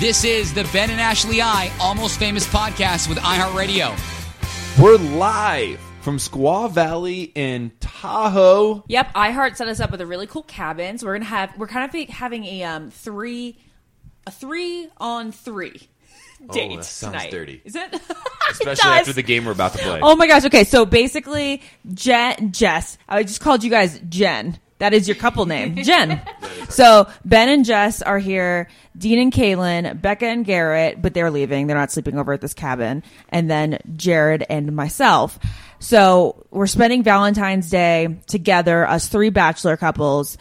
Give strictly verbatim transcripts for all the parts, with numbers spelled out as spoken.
This is the Ben and Ashley I Almost Famous podcast with iHeartRadio. We're live from Squaw Valley in Tahoe. Yep, iHeart set us up with a really cool cabin. So we're gonna have we're kind of having a um three a three on three date oh, that sounds tonight. dirty. Is it? Especially it after the game we're about to play. Oh my gosh. Okay, so basically, Jen, Jess. I just called you guys Jen. That is your couple name, Jen. So Ben and Jess are here. Dean and Kaylin, Becca and Garrett, but they're leaving. They're not sleeping over at this cabin. And then Jared and myself. So we're spending Valentine's Day together, us three bachelor couples.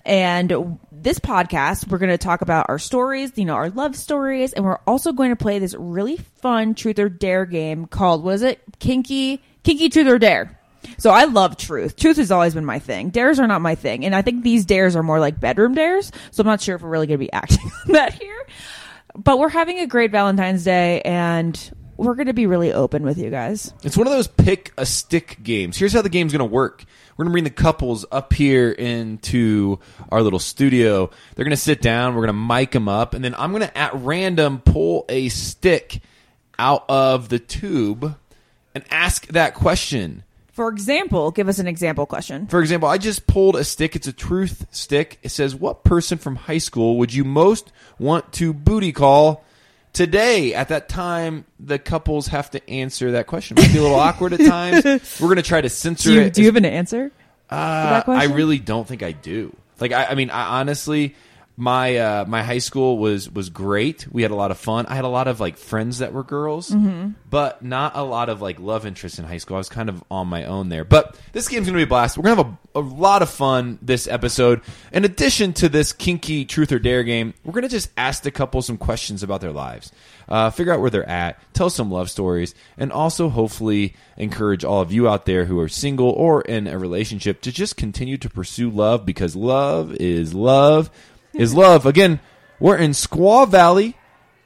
And this podcast, we're going to talk about our stories, you know, our love stories. And we're also going to play this really fun truth or dare game called, what is it? Kinky, Kinky Truth or Dare. So I love truth. Truth has always been my thing. Dares are not my thing. And I think these dares are more like bedroom dares. So I'm not sure if we're really going to be acting on that here. But we're having a great Valentine's Day, and we're going to be really open with you guys. It's one of those pick a stick games. Here's how the game's going to work. We're going to bring the couples up here into our little studio. They're going to sit down. We're going to mic them up. And then I'm going to, at random, pull a stick out of the tube and ask that question. For example, give us an example question. For example, I just pulled a stick. It's a truth stick. It says, what person from high school would you most want to booty call today? At that time, the couples have to answer that question. It might be a little awkward at times. We're going to try to censor do you, it. Do you have an answer uh, for that question? I really don't think I do. Like, I, I mean, I honestly... My uh, my high school was, was great. We had a lot of fun. I had a lot of like friends that were girls, mm-hmm. but not a lot of like love interests in high school. I was kind of on my own there. But this game's going to be a blast. We're going to have a, a lot of fun this episode. In addition to this kinky truth or dare game, we're going to just ask the couple some questions about their lives, uh, figure out where they're at, tell some love stories, and also hopefully encourage all of you out there who are single or in a relationship to just continue to pursue love, because love is love. Is love. Again, we're in Squaw Valley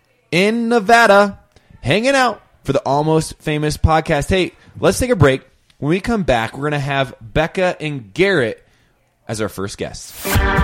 in Nevada hanging out for the Almost Famous podcast. Hey, let's take a break. When we come back, we're going to have Becca and Garrett as our first guests.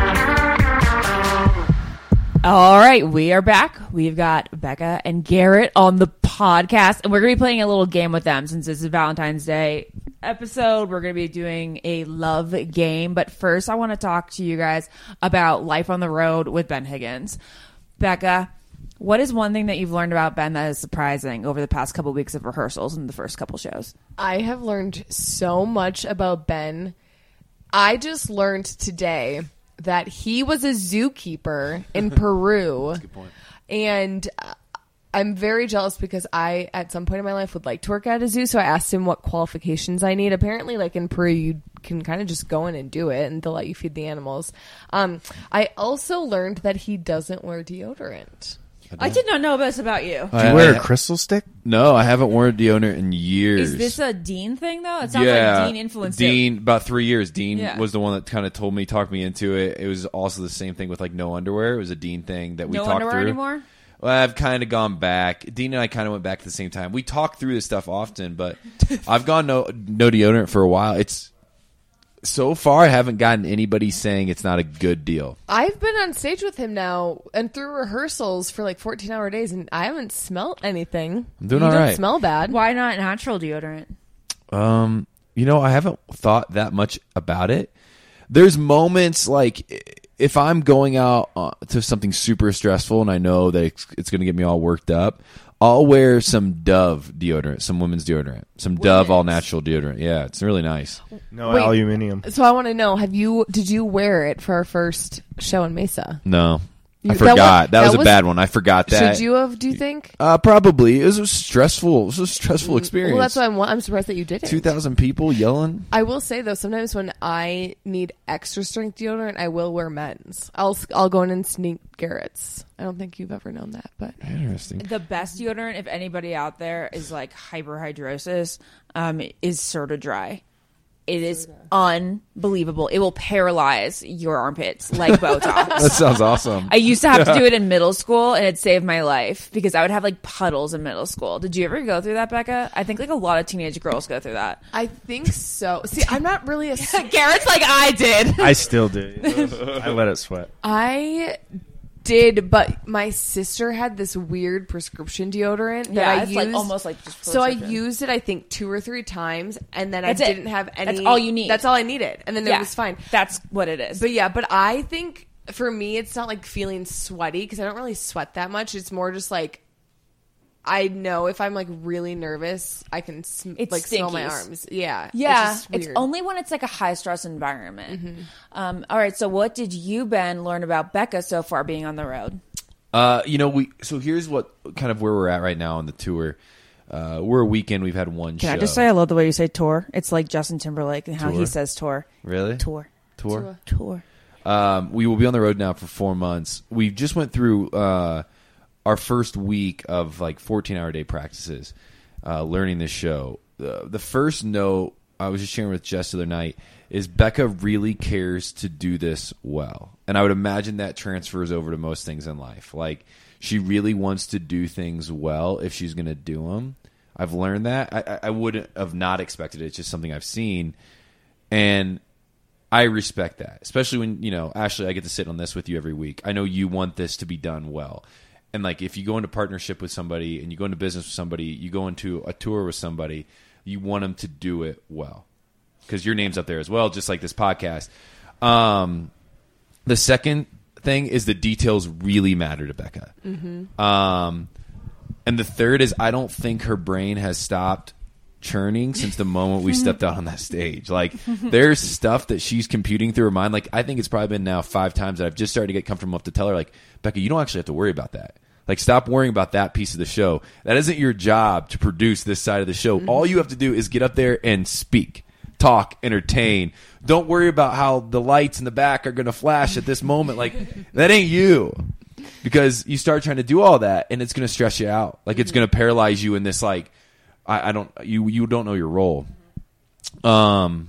All right, we are back. We've got Becca and Garrett on the podcast, and we're going to be playing a little game with them since this is Valentine's Day episode. We're going to be doing a love game, but first I want to talk to you guys about life on the road with Ben Higgins. Becca, what is one thing that you've learned about Ben that is surprising over the past couple weeks of rehearsals and the first couple shows? I have learned so much about Ben. I just learned today that he was a zookeeper in Peru. That's a good point. And uh, I'm very jealous because I, at some point in my life, would like to work at a zoo. So I asked him what qualifications I need. Apparently, like in Peru, you can kind of just go in and do it, and they'll let you feed the animals. Um, I also learned that he doesn't wear deodorant. I did not know this about you. Do you wear a crystal stick? No, I haven't worn deodorant in years. Is this a Dean thing, though? It sounds yeah, like Dean influenced Dean, it. about three years. Dean Yeah. was the one that kind of told me, talked me into it. It was also the same thing with like no underwear. It was a Dean thing that we No talked underwear through. anymore? Well, I've kind of gone back. Dean and I kind of went back at the same time. We talk through this stuff often, but I've gone no no deodorant for a while. It's so far I haven't gotten anybody saying it's not a good deal. I've been on stage with him now and through rehearsals for like fourteen hour days, and I haven't smelled anything. I'm doing you all don't right. smell bad. Why not natural deodorant? Um, you know, I haven't thought that much about it. There's moments like if I'm going out uh, to something super stressful and I know that it's, it's going to get me all worked up, I'll wear some Dove deodorant, some women's deodorant, some Dove all natural deodorant. Yeah, it's really nice. No Wait. aluminium. So I want to know: Have you? Did you wear it for our first show in Mesa? No, You- I that forgot. was- That, that was a was- bad one. I forgot that. Should you have? Do you think? Uh, probably. It was a stressful. It was a stressful experience. Well, that's why I'm. I'm surprised that you didn't. Two thousand people yelling. I will say though, sometimes when I need extra strength deodorant, I will wear men's. I'll I'll go in and sneak Garrett's. I don't think you've ever known that, but Interesting. The best deodorant, if anybody out there is like hyperhidrosis, um, is Certa Dry. It is unbelievable. It will paralyze your armpits like Botox. That sounds awesome. I used to have to do it in middle school, and it saved my life because I would have like puddles in middle school. Did you ever go through that, Becca? I think like a lot of teenage girls go through that. I think so. See, I'm not really a. Garrett's like I did. I still do. I let it sweat. I did, but my sister had this weird prescription deodorant that Yeah, I it's used. like almost like just so I prescription. used it, I think, two or three times, and then That's I it. didn't have any. That's all you need. That's all I needed, and then Yeah, it was fine. That's what it is. But yeah, but I think for me, it's not like feeling sweaty because I don't really sweat that much. It's more just like I know if I'm like really nervous, I can sm- It's like smell my stinkies. arms. Yeah, Yeah, it's, just it's weird. only when it's like a high stress environment. Mm-hmm. Um, all right, so what did you, Ben, learn about Becca so far being on the road? Uh, you know, we so here's what kind of where we're at right now on the tour. Uh, we're a weekend. We've had one Can show. I just say I love the way you say tour? It's like Justin Timberlake and how Tour? he says tour. Really? Tour. Tour. Tour. Um, we will be on the road now for four months. We just went through uh, our first week of like fourteen hour day practices, uh, learning this show. Uh, the first note I was just sharing with Jess the other night is Becca really cares to do this well. And I would imagine that transfers over to most things in life. Like, she really wants to do things well if she's going to do them. I've learned that. I, I wouldn't have not expected it. It's just something I've seen. And I respect that, especially when, you know, Ashley, I get to sit on this with you every week. I know you want this to be done well. And, like, if you go into partnership with somebody and you go into business with somebody, you go into a tour with somebody, you want them to do it well. Because your name's up there as well, just like this podcast. Um, the second thing is the details really matter to Becca. Mm-hmm. Um, and the third is I don't think her brain has stopped churning since the moment we stepped out on that stage. Like, there's stuff that she's computing through her mind. Like, I think it's probably been now five times that I've just started to get comfortable enough to tell her, like, Becca, you don't actually have to worry about that. Like, stop worrying about that piece of the show. That isn't your job to produce this side of the show. Mm-hmm. All you have to do is get up there and speak, talk, entertain. Don't worry about how the lights in the back are going to flash at this moment. Like, that ain't you. Because you start trying to do all that, and it's going to stress you out. Like, it's going to paralyze you in this, like, I, I don't, you, you don't know your role. Um,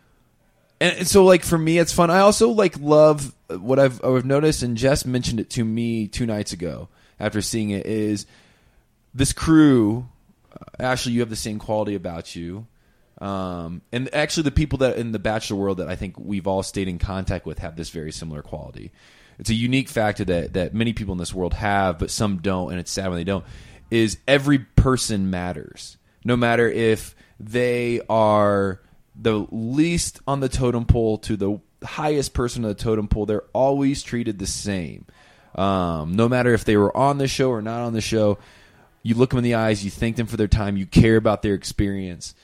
and, and so, like, for me, it's fun. I also, like, love what I've, I've noticed, and Jess mentioned it to me two nights ago after seeing it, is this crew, uh, Ashley, you have the same quality about you. Um, and actually the people that in the Bachelor world that I think we've all stayed in contact with have this very similar quality. It's a unique factor that, that many people in this world have, but some don't, and it's sad when they don't, is every person matters. No matter if they are the least on the totem pole to the highest person on the totem pole, they're always treated the same. Um, no matter if they were on the show or not on the show, you look them in the eyes, you thank them for their time, you care about their experience.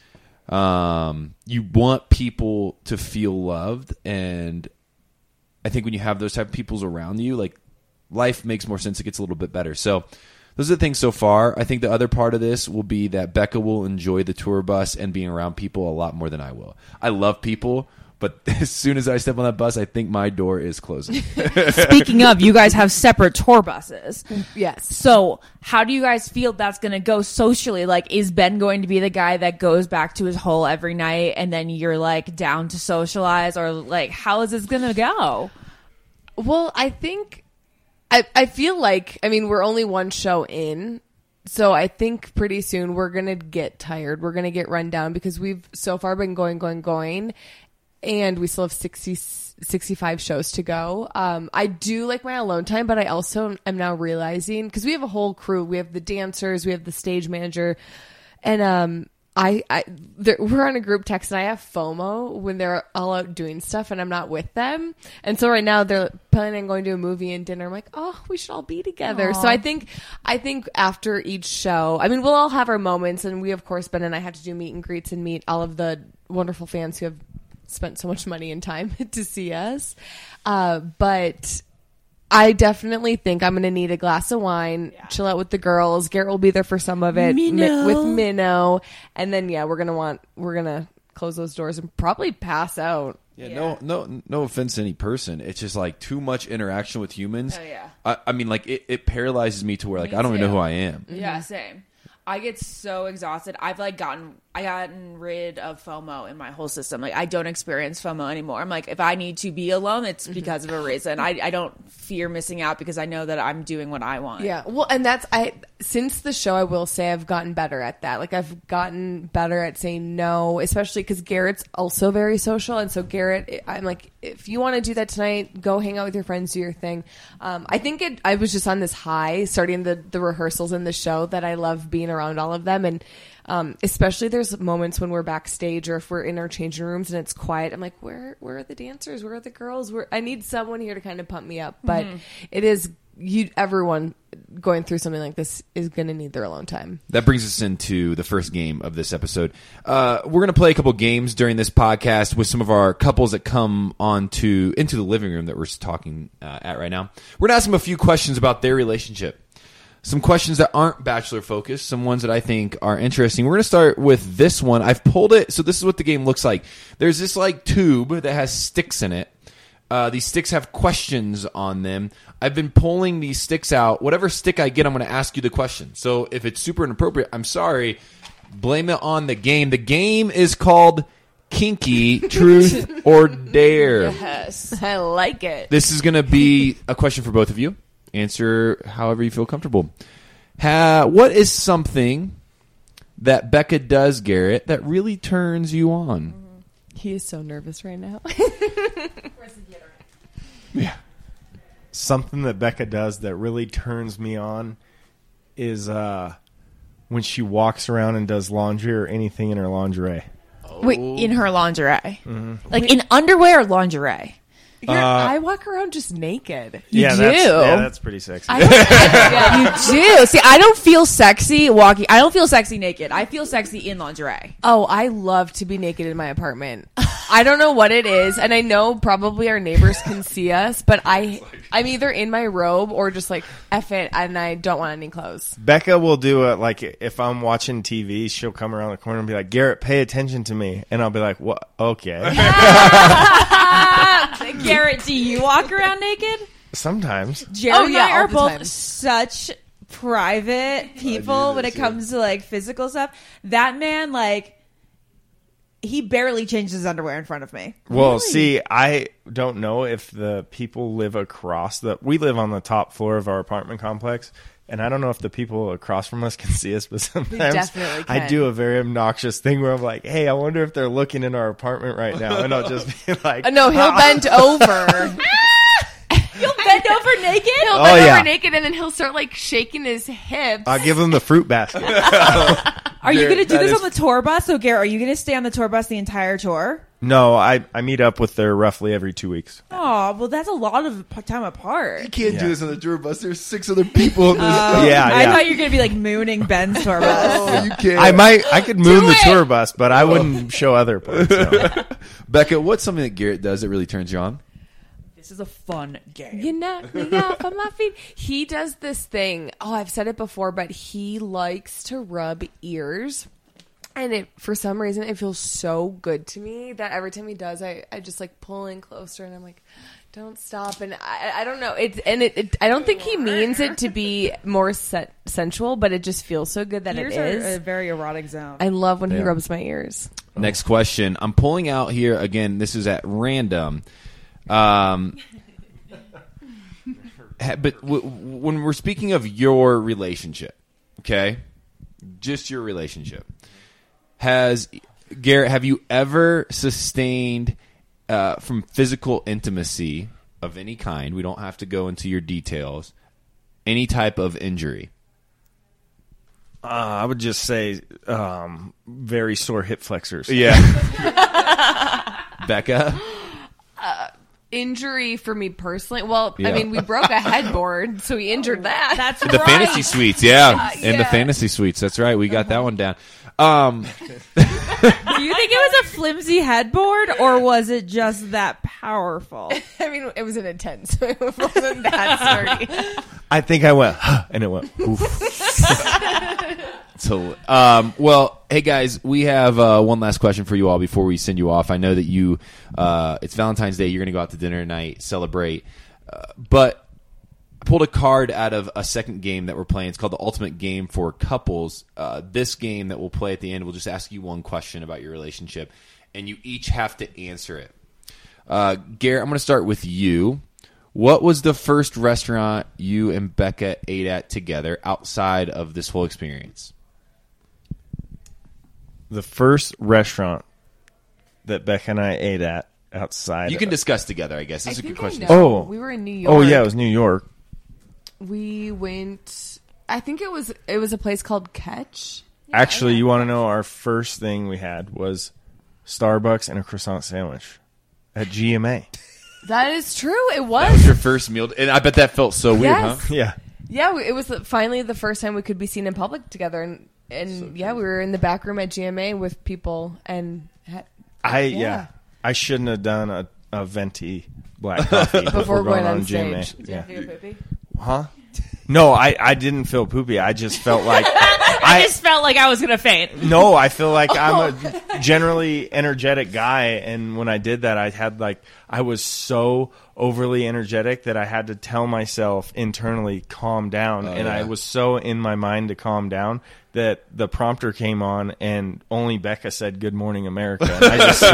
Um, you want people to feel loved, and I think when you have those type of peoples around you, like, life makes more sense. It gets a little bit better. So those are the things so far. I think the other part of this will be that Becca will enjoy the tour bus and being around people a lot more than I will. I love people, but as soon as I step on that bus, I think my door is closing. Speaking of, you guys have separate tour buses. Yes. So how do you guys feel that's going to go socially? Like, is Ben going to be the guy that goes back to his hole every night and then you're, like, down to socialize? Or, like, how is this going to go? Well, I think I I feel like, I mean, we're only one show in, so I think pretty soon we're going to get tired. We're going to get run down because we've so far been going, going, going, and we still have sixty, sixty-five shows to go. Um, I do like my alone time, but I also am now realizing, because we have a whole crew. We have the dancers, we have the stage manager, and um, I, I we're on a group text, and I have FOMO when they're all out doing stuff and I'm not with them. And so right now they're planning on going to a movie and dinner. I'm like, oh, we should all be together. Aww. So I think I think after each show, I mean, we'll all have our moments, and we, of course, Ben and I had to do meet and greets and meet all of the wonderful fans who have spent so much money and time to see us. Uh, but I definitely think I'm going to need a glass of wine, yeah. chill out with the girls. Garrett will be there for some of it Minnow. Mi- with Minnow. And then, yeah, we're going to want, we're going to close those doors and probably pass out. Yeah, yeah, no, no, no offense to any person. It's just like too much interaction with humans. Oh, yeah. I, I mean, like it, it paralyzes me to where like Me I don't even too. know who I am. Yeah, same. I get so exhausted. I've like gotten I gotten rid of FOMO in my whole system. Like I don't experience FOMO anymore. I'm like, if I need to be alone, it's because of a reason. I I don't fear missing out because I know that I'm doing what I want. Yeah. Well, and that's I since the show, I will say I've gotten better at that. Like I've gotten better at saying no, especially because Garrett's also very social, and so Garrett, I'm like, if you want to do that tonight, go hang out with your friends, do your thing. Um, I think it. I was just on this high starting the the rehearsals in the show that I love being around all of them, and um, especially there's moments when we're backstage or if we're in our changing rooms and it's quiet. I'm like, where where are the dancers? Where are the girls? Where I need someone here to kind of pump me up. But mm-hmm. it is you. Everyone going through something like this is going to need their alone time. That brings us into the first game of this episode. Uh, we're going to play a couple games during this podcast with some of our couples that come on to into the living room that we're talking uh, at right now. We're going to ask them a few questions about their relationship. Some questions that aren't bachelor focused, some ones that I think are interesting. We're going to start with this one. I've pulled it, so this is what the game looks like. There's this like tube that has sticks in it. Uh, these sticks have questions on them. I've been pulling these sticks out. Whatever stick I get, I'm going to ask you the question. So if it's super inappropriate, I'm sorry. Blame it on the game. The game is called Kinky Truth or Dare. Yes, I like it. This is going to be a question for both of you. Answer however you feel comfortable. Ha, what is something that Becca does, Garrett, that really turns you on? He is so nervous right now. Yeah. Something that Becca does that really turns me on is uh, when she walks around and does laundry or anything in her lingerie. Wait, in her lingerie? Mm-hmm. Like in underwear or lingerie? You're, uh, I walk around just naked. You yeah, do? That's, yeah, that's pretty sexy. I don't, I, you do. See, I don't feel sexy walking. I don't feel sexy naked. I feel sexy in lingerie. Oh, I love to be naked in my apartment. I don't know what it is, and I know probably our neighbors can see us, but I, I'm either in my robe or just like, F it, and I don't want any clothes. Becca will do it, like, if I'm watching T V, she'll come around the corner and be like, Garrett, pay attention to me. And I'll be like, what? Okay. Garrett, do you walk around naked? Sometimes. Jared oh, and yeah, I are both time. such private people when it yeah. comes to like physical stuff. That man, like, he barely changes his underwear in front of me. Well, really? see, I don't know if the people live across the... We live on the top floor of our apartment complex, and I don't know if the people across from us can see us, but sometimes definitely can. I do a very obnoxious thing where I'm like, hey, I wonder if they're looking in our apartment right now, and I'll just be like... Uh, no, he'll bend over. You'll bend over naked? He'll oh, bend yeah. over naked, and then he'll start like shaking his hips. I'll give him the fruit basket. Are you going to do That this is- on the tour bus? So, Garrett, are you going to stay on the tour bus the entire tour? No, I, I meet up with her roughly every two weeks. Oh, well, that's a lot of p- time apart. You can't Yeah. do this on the tour bus. There's six other people in this. Oh, Yeah, I yeah. thought you were going to be like mooning Ben's tour bus. Oh, you can't. I might, I could moon the it! tour bus, but I wouldn't show other parts. No. Becca, what's something that Garrett does that really turns you on? This is a fun game. You knock me off on my feet. He does this thing. Oh, I've said it before, but he likes to rub ears. And it, for some reason, it feels so good to me that every time he does, I, I just like pull in closer and I'm like, don't stop. And I, I don't know. It's, and it, it, I don't think he means it to be more se- sensual, but it just feels so good that Ears it is. are a very erotic zone. I love when he Yeah. rubs my ears. Next question. I'm pulling out here again. This is at random. Um, ha- but w- when we're speaking of your relationship, okay, just your relationship, has Garrett, have you ever sustained uh, from physical intimacy of any kind? We don't have to go into your details. Any type of injury? Uh, I would just say um, very sore hip flexors. Yeah. Becca? Injury for me personally. Well, Yeah. I mean, we broke a headboard, so he injured that. That's The right. fantasy suites, yeah. In the yeah. fantasy suites, that's right. We got that one down. Um, Do you think it was a flimsy headboard or was it just that powerful? I mean, it was an intense. It wasn't that sturdy. I think I went, huh, and it went, oof. so, um, well, hey guys, we have uh, one last question for you all before we send you off. I know that you, uh, it's Valentine's Day. You're going to go out to dinner tonight, celebrate. Uh, but I pulled a card out of a second game that we're playing. It's called the Ultimate Game for Couples. Uh, this game that we'll play at the end, we'll just ask you one question about your relationship, and you each have to answer it. Uh, Garrett, I'm going to start with you. What was the first restaurant you and Becca ate at together outside of this whole experience? The first restaurant that Becca and I ate at outside. You can of, discuss together, I guess. That's I a good think I question. know. Oh. we were in New York. Oh yeah, it was New York. We went. I think it was. It was a place called Catch. Actually, you want to know our first thing we had was Starbucks and a croissant sandwich at G M A. That is true. It That was. was your first meal, and I bet that felt so weird, Yes. huh? Yeah. Yeah, it was the, finally the first time we could be seen in public together, and and yeah, we were in the back room at G M A with people, and had, I Yeah. yeah. I shouldn't have done a, a venti black coffee before, before going on G M A. stage. Yeah. Did you feel poopy? Huh? No, I, I didn't feel poopy. I just felt like I I just felt like I was gonna faint. no, I feel like I'm a generally energetic guy, and when I did that, I had like I was so overly energetic that I had to tell myself internally calm down, Oh, and yeah. I was so in my mind to calm down that the prompter came on, and only Becca said "Good Morning America." And I just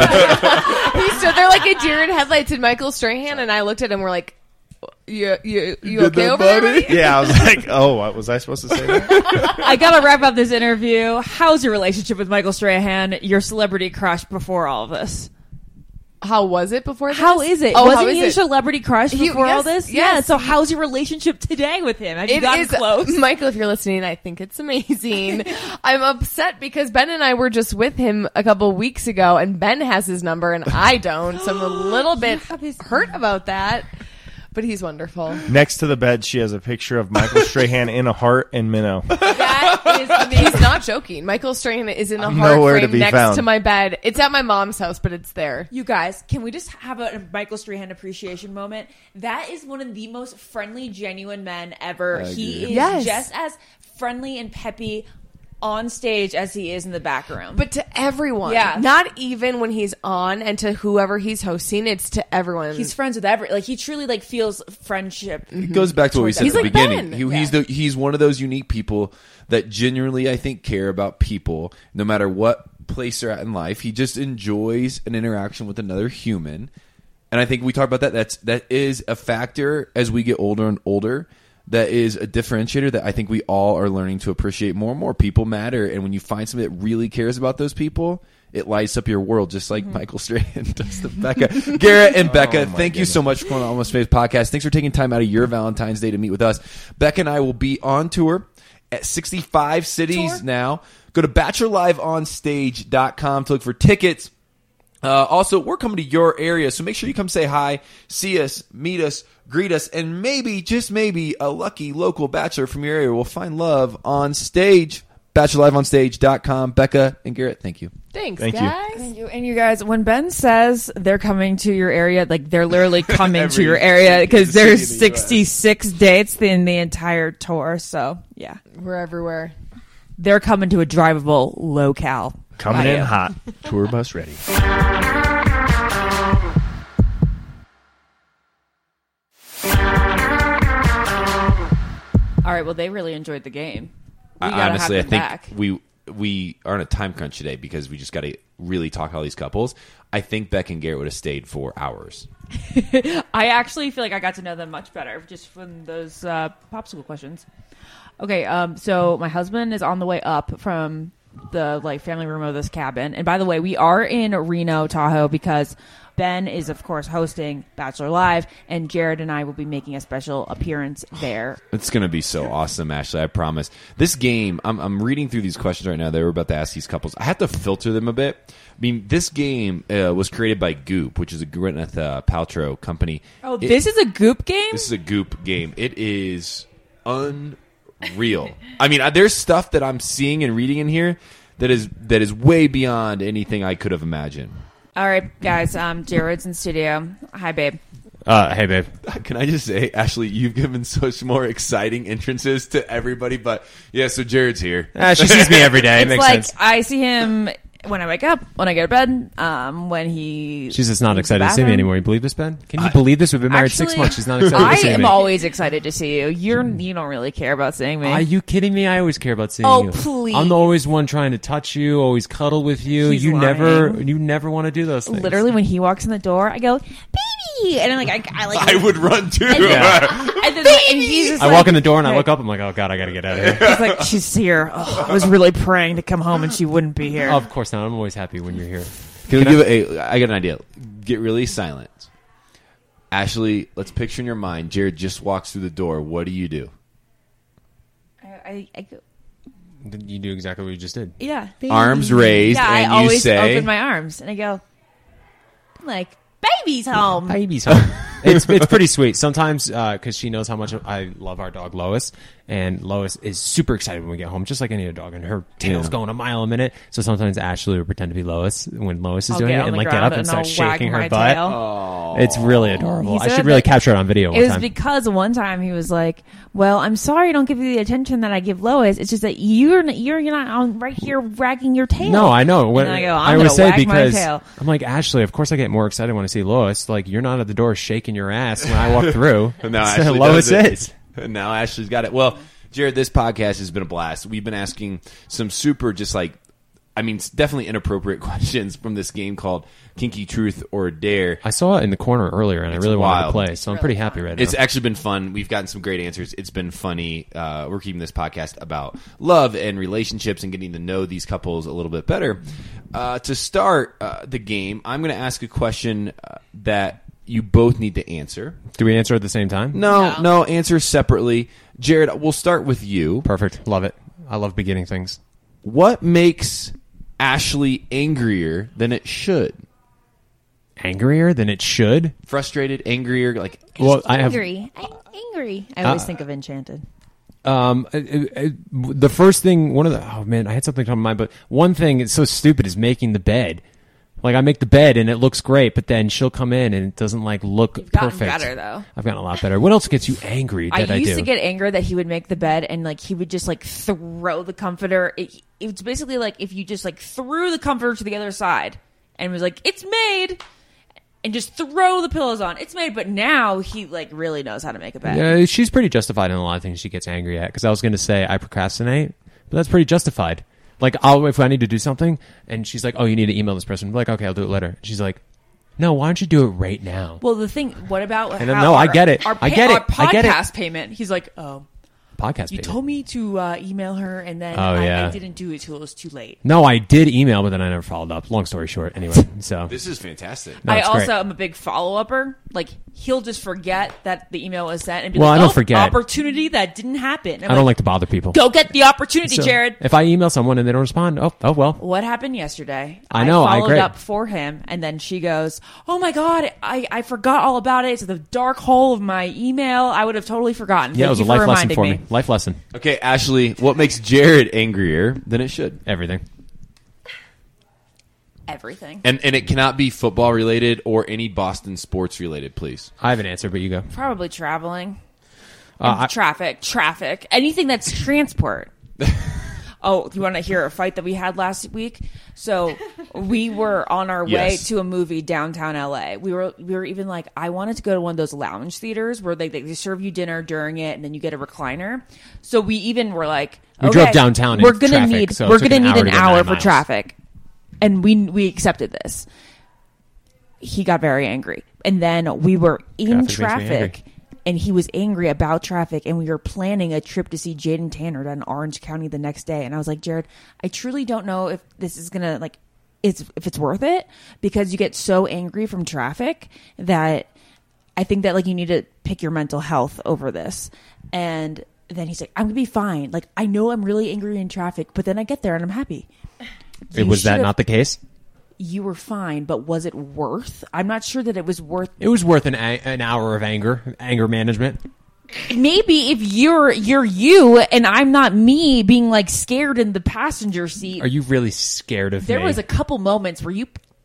He stood there like a deer in headlights, and Michael Strahan and I looked at him. We're like, "You you you Did okay that, over there, buddy?" buddy?" yeah, I was like, "Oh, what was I supposed to say?" That? I gotta wrap up this interview. How's your relationship with Michael Strahan, your celebrity crush before all of this? How was it before this? How is it? Oh, Wasn't how is he a it? celebrity crush He- before all yes, this? yes. Yeah. So how's your relationship today with him? Have you It gotten is close? Michael, if you're listening, I think it's amazing. I'm upset because Ben and I were just with him a couple weeks ago, and Ben has his number and I don't, so I'm a little bit hurt about that. But he's wonderful. Next to the bed, she has a picture of Michael Strahan in a heart and minnow. That is amazing. He's not joking. Michael Strahan is in a I'm heart nowhere to frame be next found. to my bed. It's at my mom's house, but it's there. You guys, can we just have a Michael Strahan appreciation moment? That is one of the most friendly, genuine men ever. I He agree. is Yes. just as friendly and peppy on stage as he is in the back room. But to everyone. Yeah. Not even when he's on and to whoever he's hosting, it's to everyone. he's friends with every, like he truly like feels friendship. It goes back to what we said He's at the like beginning. Ben. He, he's the he's one of those unique people that genuinely, I think, care about people no matter what place they're at in life. He just enjoys an interaction with another human, and I think we talked about that. That's that is a factor as we get older and older. That is a differentiator that I think we all are learning to appreciate more and more. People matter, and when you find somebody that really cares about those people, it lights up your world, just like Michael Strahan does to Becca. Garrett and Becca, Oh, my thank you goodness. so much for coming on Almost Famous Podcast. Thanks for taking time out of your Valentine's Day to meet with us. Becca and I will be on tour at sixty-five cities now. Go to bachelor live on stage dot com to look for tickets. Uh, also, we're coming to your area, so make sure you come say hi, see us, meet us, greet us, and maybe, just maybe, a lucky local bachelor from your area will find love on stage. bachelor live on stage dot com. Becca and Garrett, thank you. Thanks, Thank you. guys. And you, and you guys, when Ben says they're coming to your area, like they're literally coming to Every your area because city there's in the U S. sixty-six dates in the entire tour. So yeah, We're everywhere. they're coming to a drivable locale. Coming Got in you. hot. Tour bus ready. All right. Well, they really enjoyed the game. We gotta Honestly, I have them think back. we we are on a time crunch today because we just got to really talk to all these couples. I think Beck and Garrett would have stayed for hours. I actually feel like I got to know them much better just from those uh, popsicle questions. Okay, um, so my husband is on the way up from the like family room of this cabin, and by the way, we are in Reno, Tahoe, because Ben is of course hosting Bachelor Live, and Jared and I will be making a special appearance there. It's going to be so awesome, Ashley. I promise. This game, I'm, I'm reading through these questions right now. They were about to ask these couples. I have to filter them a bit. I mean, this game uh, was created by Goop, which is a Gwyneth uh, Paltrow company. Oh, It- this is a Goop game. This is a Goop game. It is unreal. I mean, uh, there's stuff that I'm seeing and reading in here that is that is way beyond anything I could have imagined. All right, guys. Um, Jared's in studio. Hi, babe. Uh, hey, babe. Can I just say, Ashley, you've given such more exciting entrances to everybody, but yeah, so Jared's here. Uh, she sees me every day. It It's makes like sense. I see him when I wake up, when I go to bed, um, when he She's just not leaves the excited to see me bathroom. anymore. You believe this, Ben? Can you believe this? We've been married six Actually, months. She's not excited I to see am me. always excited to see you. You're you don't really care about seeing me. Are you kidding me? I always care about seeing Oh, you. please. I'm always one trying to touch you, always cuddle with you. He's you lying. never, you never want to do those things. Literally, when he walks in the door, I go, baby, and I'm like, I, I like, I would run too. and, Yeah. and then and he's just I like, walk in the door and I Right. look up. I'm like, oh god, I gotta get out of here. He's like, she's here. Oh, I was really praying to come home and she wouldn't be here. Of course not. I'm always happy when you're here. Can, Can we I- give it a? I got an idea. Get really silent. Ashley, let's picture in your mind. Jared just walks through the door. What do you do? I, I, I go, You do exactly what you just did. yeah, baby. Arms raised, Yeah, and I you always say, open my arms and I go, like, baby's home. Baby's home. it's it's pretty sweet. Sometimes because she knows how much I love our dog Lois, and Lois is super excited when we get home, just like any other dog, and her tail's Yeah. going a mile a minute. So sometimes Ashley will pretend to be Lois when Lois is I'll doing get it, on and the like get ground up and and start I'll wag shaking her my butt. tail. Oh, It's really adorable. He I said should really that- capture it on video one It was time. because one time he was like, "Well, I'm sorry I don't give you the attention that I give Lois. It's just that you're n- you're you're not on right here wagging your tail." No, I know. What, And I go, I'm I gonna always say wag my because tail. I'm like, Ashley, of course I get more excited when I see Lois. Like, you're not at the door shaking your ass when I walk through. now So Ashley Lois does it. is. Now Ashley's got it. Well, Jared, this podcast has been a blast. We've been asking some super, just like, I mean, definitely inappropriate questions from this game called Kinky Truth or Dare. I saw it in the corner earlier, and It's I really wanted to wild. play, so I'm pretty happy right now. It's actually been fun. We've gotten some great answers. It's been funny. Uh, we're keeping this podcast about love and relationships and getting to know these couples a little bit better. Uh, to start uh, the game, I'm going to ask a question uh, that you both need to answer. Do we answer at the same time? No, No. no, answer separately. Jared, we'll start with you. Perfect. Love it. I love beginning things. What makes Ashley angrier than it should? Angrier than it should? Frustrated, angrier, like Well, I have angry, I'm angry. I always Uh, think of Enchanted. um uh, uh, uh, the first thing. One of the oh man, I had something come to mind, but one thing it's so stupid is making the bed. Like I make the bed and it looks great, but then she'll come in and it doesn't like look You've gotten perfect. better, though. I've gotten a lot better. What else gets you angry? I That I, used do? to get angry that he would make the bed and like he would just like throw the comforter. It, it's basically like if you just like threw the comforter to the other side and was like, "It's made," and just throw the pillows on. It's made. But now he like really knows how to make a bed. Yeah, she's pretty justified in a lot of things she gets angry at. Because I was going to say I procrastinate, but that's pretty justified. Like, I'll if I need to do something, and she's like, "Oh, you need to email this person." I'm like, "Okay, I'll do it later." She's like, "No, why don't you do it right now?" Well, the thing. What about? And then, how no, I our- get it. Our I pa- get Our it. I get it. podcast payment. He's like, "Oh, Podcast. you baby. told me to uh, email her, and then Oh, I, yeah. I didn't do it till it was too late." No, I did email, but then I never followed up. Long story short, anyway. So this is fantastic. No, I it's also great. am a big follow upper. Like he'll just forget that the email was sent and be Well, like, I don't "Oh, forget. opportunity that didn't happen." I'm I don't like to bother people. go get the opportunity, So, Jared. If I email someone and they don't respond, oh, oh well. What happened yesterday? I know, I followed agree. up for him, and then she goes, "Oh my god, I, I forgot all about it. It's the dark hole of my email. I would have totally forgotten." Yeah, Thank it was a you for life lesson reminding for me. Life lesson. Okay, Ashley, what makes Jared angrier than it should? Everything. Everything. And and it cannot be football related or any Boston sports related, please. I have an answer, but you go. Probably traveling. Uh, And I- traffic, traffic, anything that's transport. Oh, you want to hear a fight that we had last week? So we were on our way Yes. to a movie downtown L A. We were we were even like, I wanted to go to one of those lounge theaters where they they serve you dinner during it, and then you get a recliner. So we even were like, We okay, drove downtown in We're gonna traffic, need so it we're took gonna an need hour an to go hour nine for miles. traffic, and we we accepted this. He got very angry, and then we were in Traffic makes me angry. traffic. And he was angry about traffic, and we were planning a trip to see Jaden Tanner down in Orange County the next day. And I was like, Jared, I truly don't know if this is gonna like, it's if it's worth it, because you get so angry from traffic that I think that like you need to pick your mental health over this. And then he's like, I'm gonna be fine. Like I know I'm really angry in traffic, but then I get there and I'm happy. It You was that should've- not the case? You were fine, but was it worth? I'm not sure that it was worth. It was worth an a- an hour of anger, anger management. Maybe if you're you're you and I'm not me being like scared in the passenger seat. Are you really scared of there me? was a couple moments where you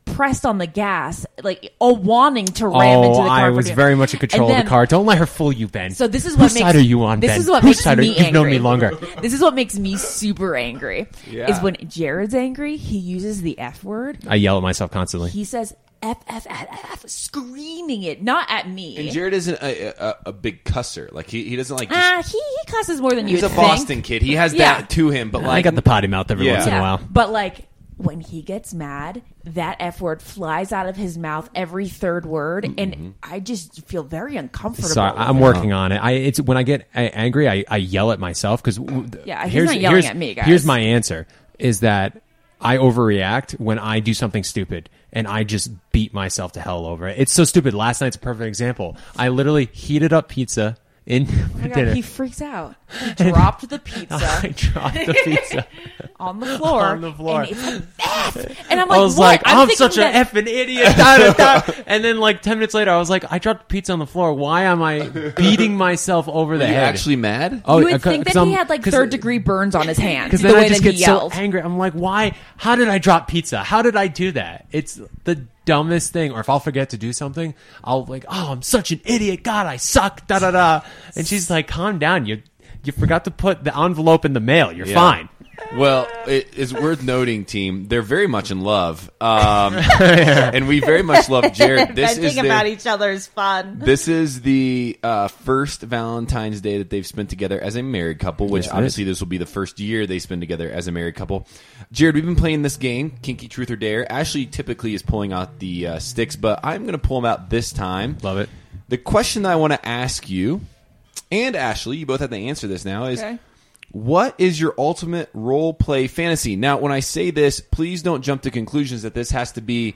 pressed on the gas, like oh, wanting to ram into Oh, the car. I for was doing- very much in control And of then- the car. Don't let her fool you, Ben. So this is Whose what makes side are you on, This Ben? is what Whose makes side are me you? You've known me angry. longer. This is what makes me super angry. Yeah. Is when Jared's angry, he uses the F word. I yell at myself constantly. He says F F F F, screaming it, not at me. And Jared isn't a, a, a big cusser. Like he, he doesn't like. Just, Ah, he, he cusses more than you he's a would think. Boston kid. He has Yeah. that to him. But I like, got the potty mouth every Yeah. once in a while. But like when he gets mad, that F word flies out of his mouth every third word, and I just feel very uncomfortable. Sorry, with I'm it. working on it. I it's when I get a- angry, I, I yell at myself because Yeah, he's here's, not yelling here's, at me, guys. Here's my answer: is that I overreact when I do something stupid, and I just beat myself to hell over it. It's so stupid. Last night's a perfect example. I literally heated up pizza in Oh my God, dinner. he freaks out. He dropped the pizza I dropped the pizza. on the floor. On the floor. And it's an F. And I'm like, I was what? like, I'm, thinking such an that- effing idiot. Da, da, da. And then like ten minutes later, I was like, I dropped pizza on the floor. Why am I beating myself over the are you head? actually mad? Oh, You would uh, think that 'cause he I'm- had like 'cause- third degree burns on his hands. Because The then way I just that get he so yelled. angry. I'm like, why? How did I drop pizza? How did I do that? It's the dumbest thing. Or if I'll forget to do something, I'll like, oh, I'm such an idiot. God, I suck. Da da da. And she's like, calm down. You you forgot to put the envelope in the mail. You're Yeah. fine. Well, it is worth noting, team. They're very much in love, um, and we very much love Jared. This is Venting their- about each other is fun. This is the uh, first Valentine's Day that they've spent together as a married couple, which Yes, it obviously this will be the first year they spend together as a married couple. Jared, we've been playing this game, Kinky Truth or Dare. Ashley typically is pulling out the uh, sticks, but I'm going to pull them out this time. Love it. The question that I want to ask you, and Ashley, you both have to answer this now, is Okay. what is your ultimate role play fantasy? Now, when I say this, please don't jump to conclusions that this has to be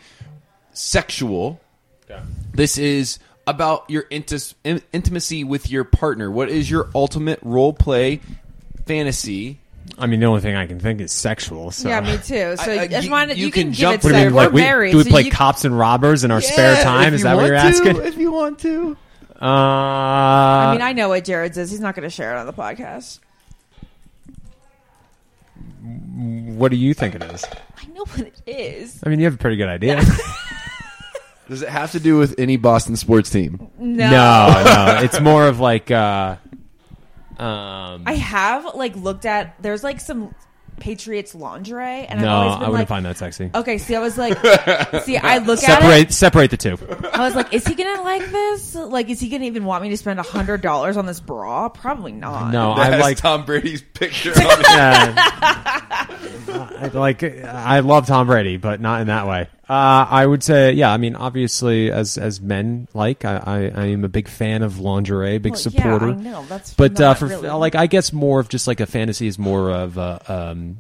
sexual. This is about your intis- in- intimacy with your partner. What is your ultimate role play fantasy? I mean, the only thing I can think is sexual. So. Yeah, me too. So I- I- if you- mine- you you, can can, jump- give What it do you mean? sex. Like, We're we, married. do we so play you- cops and robbers in our spare time? if Is you that what want you're to, asking? If you want to. Uh, I mean, I know what Jared's is. He's not going to share it on the podcast. what do you think it is? I know what it is. I mean, you have a pretty good idea. Does it have to do with any Boston sports team? No. no, no. It's more of like, uh, um, I have like looked at. There's like some Patriots lingerie, and no, I've always I been wouldn't like, find that sexy. okay. See, I was like, see, I look at it. Separate, separate the two. I was like, is he gonna like this? Like, is he gonna even want me to spend a hundred dollars on this bra? Probably not. No, That I has like. Tom Brady's picture on it. Yeah. I like. I love Tom Brady, but not in that way. Uh, I would say, yeah. I mean, obviously, as as men like, I, I, I am a big fan of lingerie, big Well, supporter. Yeah, I know. That's But not uh, for really. like, I guess more of just like a fantasy is more of a. Um,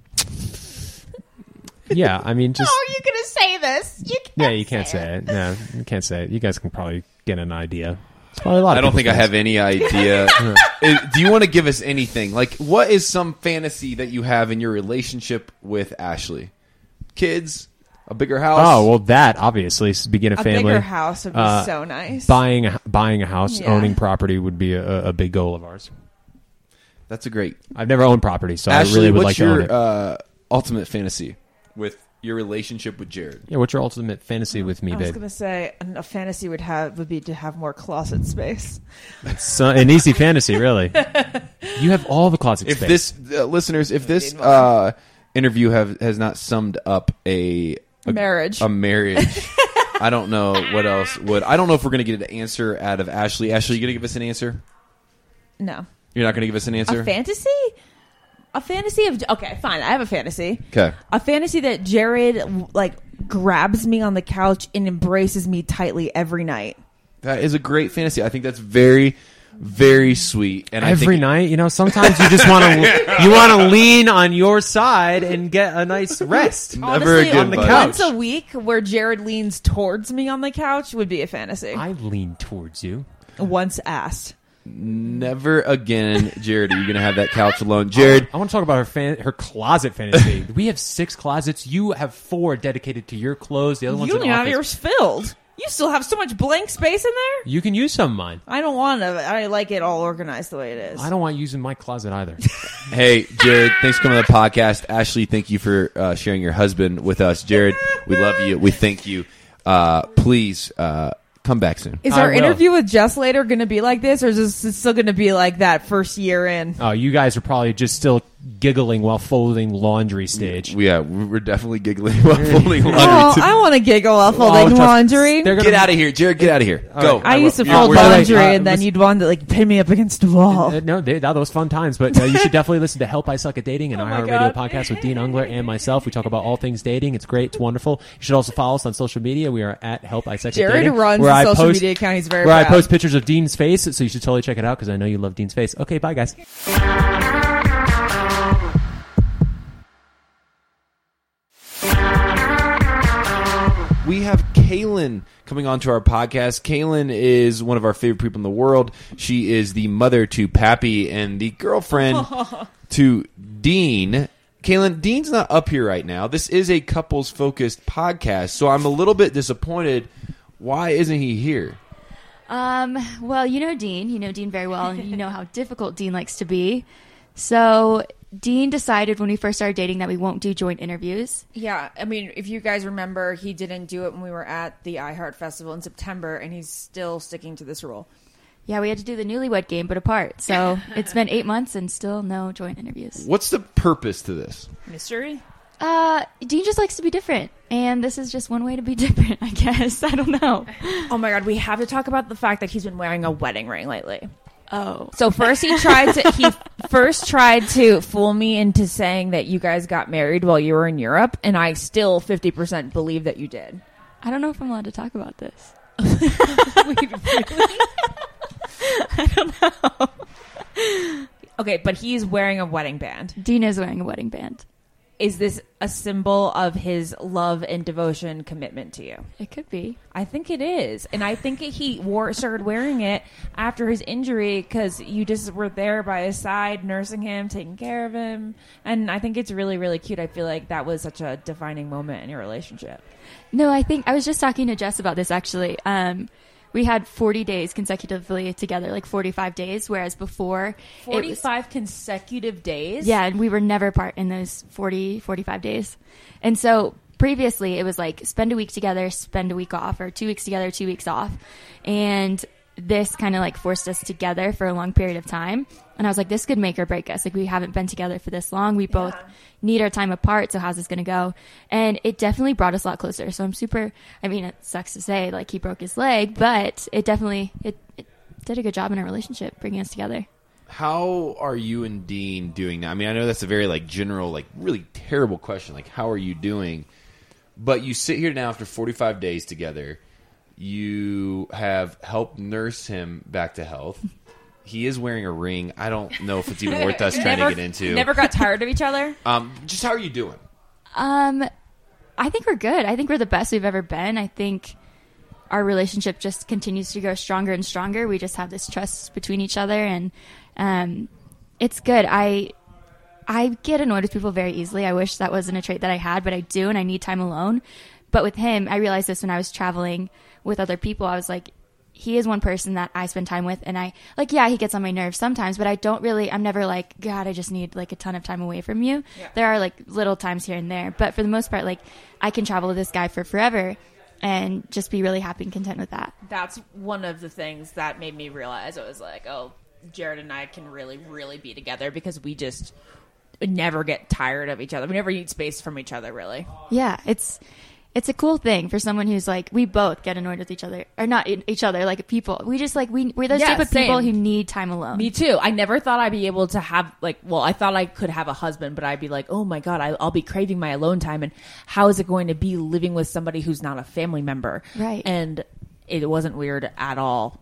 yeah, I mean, just Oh, you're gonna say this? You can't yeah, you can't say it. No, you can't say it. You guys can probably get an idea. It's probably a lot. I of don't think I people's have any idea. Uh, Do you want to give us anything? Like, what is some fantasy that you have in your relationship with Ashley? Kids? A bigger house? Oh well, that obviously is begin a, A family. bigger house would be Uh, so nice. Buying a, buying a house, Yeah. owning property would be a, a big goal of ours. That's a great. I've never owned property, so Ashley, I really would what's like to own your it. uh, ultimate fantasy with your relationship with Jared? Yeah, what's your ultimate fantasy with me, I was babe? gonna say an- a fantasy would have would be to have more closet space. It's uh, an easy fantasy, really. You have all the closet If space. this, uh, listeners, if this uh, interview have has not summed up a, a Marriage. a marriage, I don't know what else would. I don't know if we're going to get an answer out of Ashley. Ashley, you going to give us an answer? No, You're not going to give us an answer? a fantasy. A fantasy of okay, fine. I have a fantasy. Okay. A fantasy that Jared like grabs me on the couch and embraces me tightly every night. That is a great fantasy. I think that's very, very sweet. And I Every think, night, you know, sometimes you just want to you want to lean on your side and get a nice rest. Never Honestly, again, on the bud. couch. Once a week, where Jared leans towards me on the couch would be a fantasy. I lean towards you. Once asked. Never again, Jared, are you going to have that couch alone? Jared, I want to talk about her fan, her closet fantasy. We have six closets. You have four dedicated to your clothes. The other ones You in don't have office. yours filled. You still have so much blank space in there. You can use some of mine. I don't want to. I like it all organized the way it is. I don't want using my closet either. hey, Jared, thanks for coming to the podcast. Ashley, thank you for uh, sharing your husband with us. Jared, We love you. We thank you. Uh, please uh, come back soon. Is I our will. interview with Jess later going to be like this, or is this still going to be like that first year in? Oh, you guys are probably just still giggling while folding laundry stage. Yeah, we're definitely giggling while folding laundry. Oh, too. I want to giggle while Oh, folding trust- laundry. they're gonna- Get out of here, Jared. Get out of here. Go. I used to Yeah, fold we're- By the way, laundry, uh, and then listen- you'd want to like pin me up against the wall. Uh, no, they, that was fun times, but uh, you should definitely listen to Help I Suck at Dating, an Oh my iHeartRadio God. podcast with Dean Ungler and myself. We talk about all things dating. It's great. It's wonderful. You should also follow us on social media. We are at Help I Suck at Jared Dating. runs where the I social post- media account. He's very Where I proud. post pictures of Dean's face, so you should totally check it out because I know you love Dean's face. Okay, bye, guys. We have Kaylin coming onto our podcast. Kaylin is one of our favorite people in the world. She is the mother to Pappy and the girlfriend to Dean. Kaylin, Dean's not up here right now. This is a couples-focused podcast, so I'm a little bit disappointed. Why isn't he here? Um, well, you know Dean. You know Dean very well, and you know how difficult Dean likes to be. So Dean decided when we first started dating that we won't do joint interviews. Yeah, I mean, if you guys remember, he didn't do it when we were at the iHeart Festival in September, and he's still sticking to this rule. Yeah, we had to do the newlywed game, but apart. So it's been eight months and still no joint interviews. What's the purpose to this? Mystery? Uh, Dean just likes to be different, and this is just one way to be different, I guess. I don't know. Oh my God, we have to talk about the fact that he's been wearing a wedding ring lately. Oh. So first he tried to he first tried to fool me into saying that you guys got married while you were in Europe, and I still fifty percent believe that you did. I don't know if I'm allowed to talk about this. Wait, really? I don't know. Okay, but he's wearing a wedding band. Dean is wearing a wedding band. Is this a symbol of his love and devotion commitment to you? It could be. I think it is. And I think he wore started wearing it after his injury because you just were there by his side, nursing him, taking care of him. And I think it's really, really cute. I feel like that was such a defining moment in your relationship. No, I think I was just talking to Jess about this actually. Um, we had forty days consecutively together, like forty-five days, whereas before it was, forty-five consecutive days? yeah, and we were never apart in those forty, forty-five days. And so previously it was like spend a week together, spend a week off, or two weeks together, two weeks off. And this kind of like forced us together for a long period of time. And I was like, this could make or break us. Like, we haven't been together for this long. We both need our time apart. So how's this going to go? And it definitely brought us a lot closer. So I'm super, I mean, it sucks to say, like, he broke his leg, but it definitely, it, it did a good job in our relationship, bringing us together. How are you and Dean doing now? I mean, I know that's a very like general, like really terrible question. Like, how are you doing? But you sit here now after forty-five days together. You have helped nurse him back to health. He is wearing a ring. I don't know if it's even worth us trying never, to get into. Never got tired of each other? Um, just how are you doing? Um, I think we're good. I think we're the best we've ever been. I think our relationship just continues to grow stronger and stronger. We just have this trust between each other, and um, it's good. I I get annoyed with people very easily. I wish that wasn't a trait that I had, but I do, and I need time alone. But with him, I realized this when I was traveling with other people. I was like, he is one person that I spend time with, and I, like, yeah, he gets on my nerves sometimes, but I don't really, I'm never like, God, I just need, like, a ton of time away from you. Yeah. There are, like, little times here and there, but for the most part, like, I can travel with this guy for forever and just be really happy and content with that. That's one of the things that made me realize it was like, oh, Jared and I can really, really be together because we just never get tired of each other. We never need space from each other, really. Yeah, it's... It's a cool thing for someone who's like, we both get annoyed with each other, or not each other, like people. We just like, we, we're those Yeah, type of people same. who need time alone. Me too. I never thought I'd be able to have, like, well, I thought I could have a husband, but I'd be like, oh my God, I, I'll be craving my alone time. And how is it going to be living with somebody who's not a family member? Right. And it wasn't weird at all.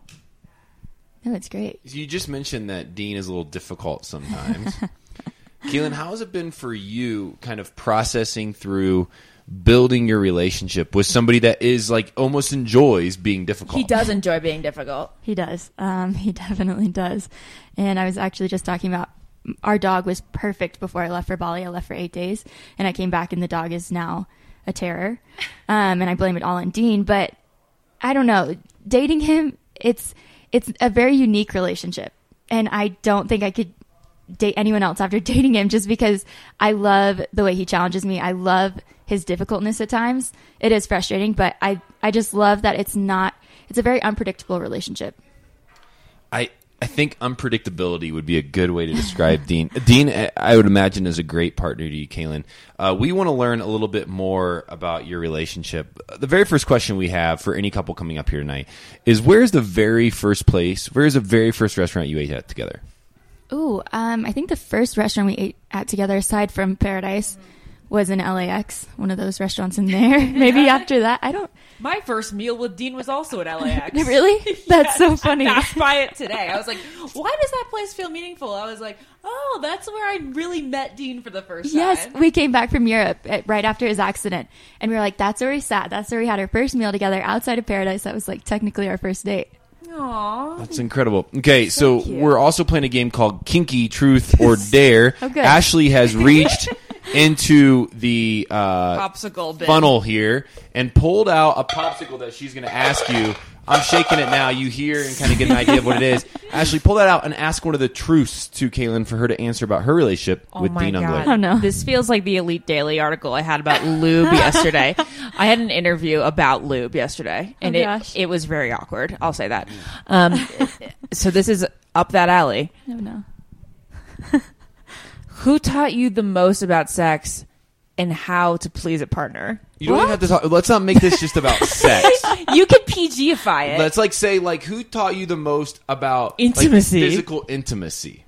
No, it's great. You just mentioned that Dean is a little difficult sometimes. Keelan, how has it been for you kind of processing through building your relationship with somebody that is like almost enjoys being difficult? He does enjoy being difficult. He does. Um, he definitely does. And I was actually just talking about our dog was perfect before I left for Bali. I left for eight days, and I came back, and the dog is now a terror. Um, and I blame it all on Dean. But I don't know. Dating him, it's it's a very unique relationship, and I don't think I could date anyone else after dating him, just because I love the way he challenges me. I love his difficultness at times. It is frustrating, but I, I just love that it's not, it's a very unpredictable relationship. I I think unpredictability would be a good way to describe Dean. Dean, I would imagine, is a great partner to you, Kaylin. Uh, we want to learn a little bit more about your relationship. The very first question we have for any couple coming up here tonight is, where's the very first place, where's the very first restaurant you ate at together? Ooh, um, I think the first restaurant we ate at together, aside from Paradise, was in L A X, one of those restaurants in there. Maybe after that, I don't. My first meal with Dean was also at L A X. Really? That's so funny. I passed by it today. I was like, why does that place feel meaningful? I was like, oh, that's where I really met Dean for the first Yes, time. we came back from Europe at, right after his accident, and we were like, that's where we sat. That's where we had our first meal together outside of Paradise. That was like technically our first date. Aww. That's incredible. Okay, so, cute. we're also playing a game called Kinky Truth or Dare. Oh, good. Ashley has reached into the uh, Popsicle bin. funnel here and pulled out a popsicle that she's going to ask you. I'm shaking it now. You hear and kind of get an idea of what it is. Ashley, pull that out and ask one of the truths to Kaylin for her to answer about her relationship Oh with my Dean God. Ungler. Oh, no. This feels like the Elite Daily article I had about lube yesterday. I had an interview about lube yesterday, and Oh, it, gosh. it was very awkward. I'll say that. Um, so this is up that alley. Oh, no. Who taught you the most about sex and how to please a partner? You don't even have to talk. Let's not make this just about sex. You can P G-ify it. Let's like say like who taught you the most about like, Intimacy. physical intimacy.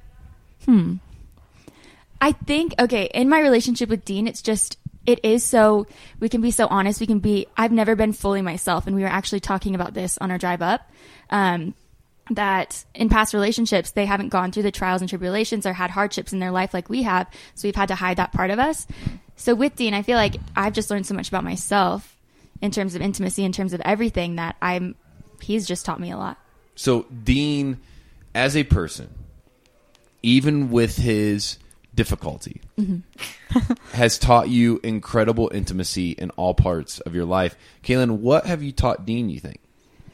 I think, okay, in my relationship with Dean, it's just, it is so, we can be so honest. We can be, I've never been fully myself. And we were actually talking about this on our drive up. Um, that in past relationships, they haven't gone through the trials and tribulations or had hardships in their life like we have. So we've had to hide that part of us. So with Dean, I feel like I've just learned so much about myself in terms of intimacy, in terms of everything, that I'm, he's just taught me a lot. So Dean, as a person, even with his difficulty, has taught you incredible intimacy in all parts of your life. Kaylin, what have you taught Dean, you think?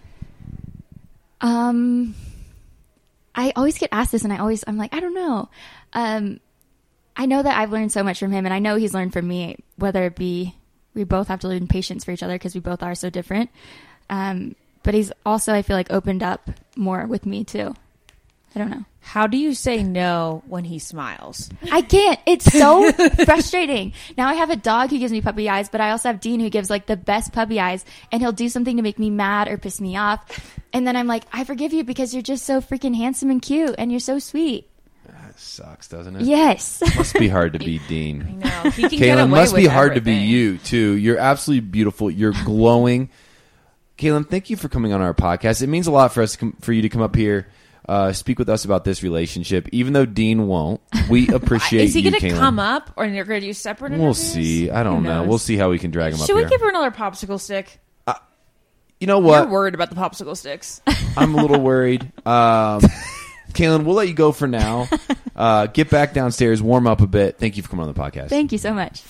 Um, I always get asked this, and I always, I'm like, I don't know. Um, I know that I've learned so much from him, and I know he's learned from me, whether it be, we both have to learn patience for each other because we both are so different. Um, but he's also, I feel like, opened up more with me too. I don't know. How do you say no when he smiles? I can't. It's so frustrating. Now I have a dog who gives me puppy eyes, but I also have Dean who gives like the best puppy eyes, and he'll do something to make me mad or piss me off. And then I'm like, I forgive you because you're just so freaking handsome and cute, and you're so sweet. That sucks, doesn't it? Yes. Must be hard to be Dean. No, he can get away Kaylin, must be with hard to be everything. you too. You're absolutely beautiful. You're glowing. Kaylin, thank you for coming on our podcast. It means a lot for us to come, for you to come up here, uh, speak with us about this relationship. Even though Dean won't, we appreciate Is he you, going to Kaylin. come up, or you're going to do separate We'll interviews? see. I don't Who know. knows? We'll see how we can drag him Should up we here. give her another popsicle stick? You know what? You're worried about the popsicle sticks. I'm a little worried. Um, Kaylin, we'll let you go for now. Uh, get back downstairs, warm up a bit. Thank you for coming on the podcast. Thank you so much.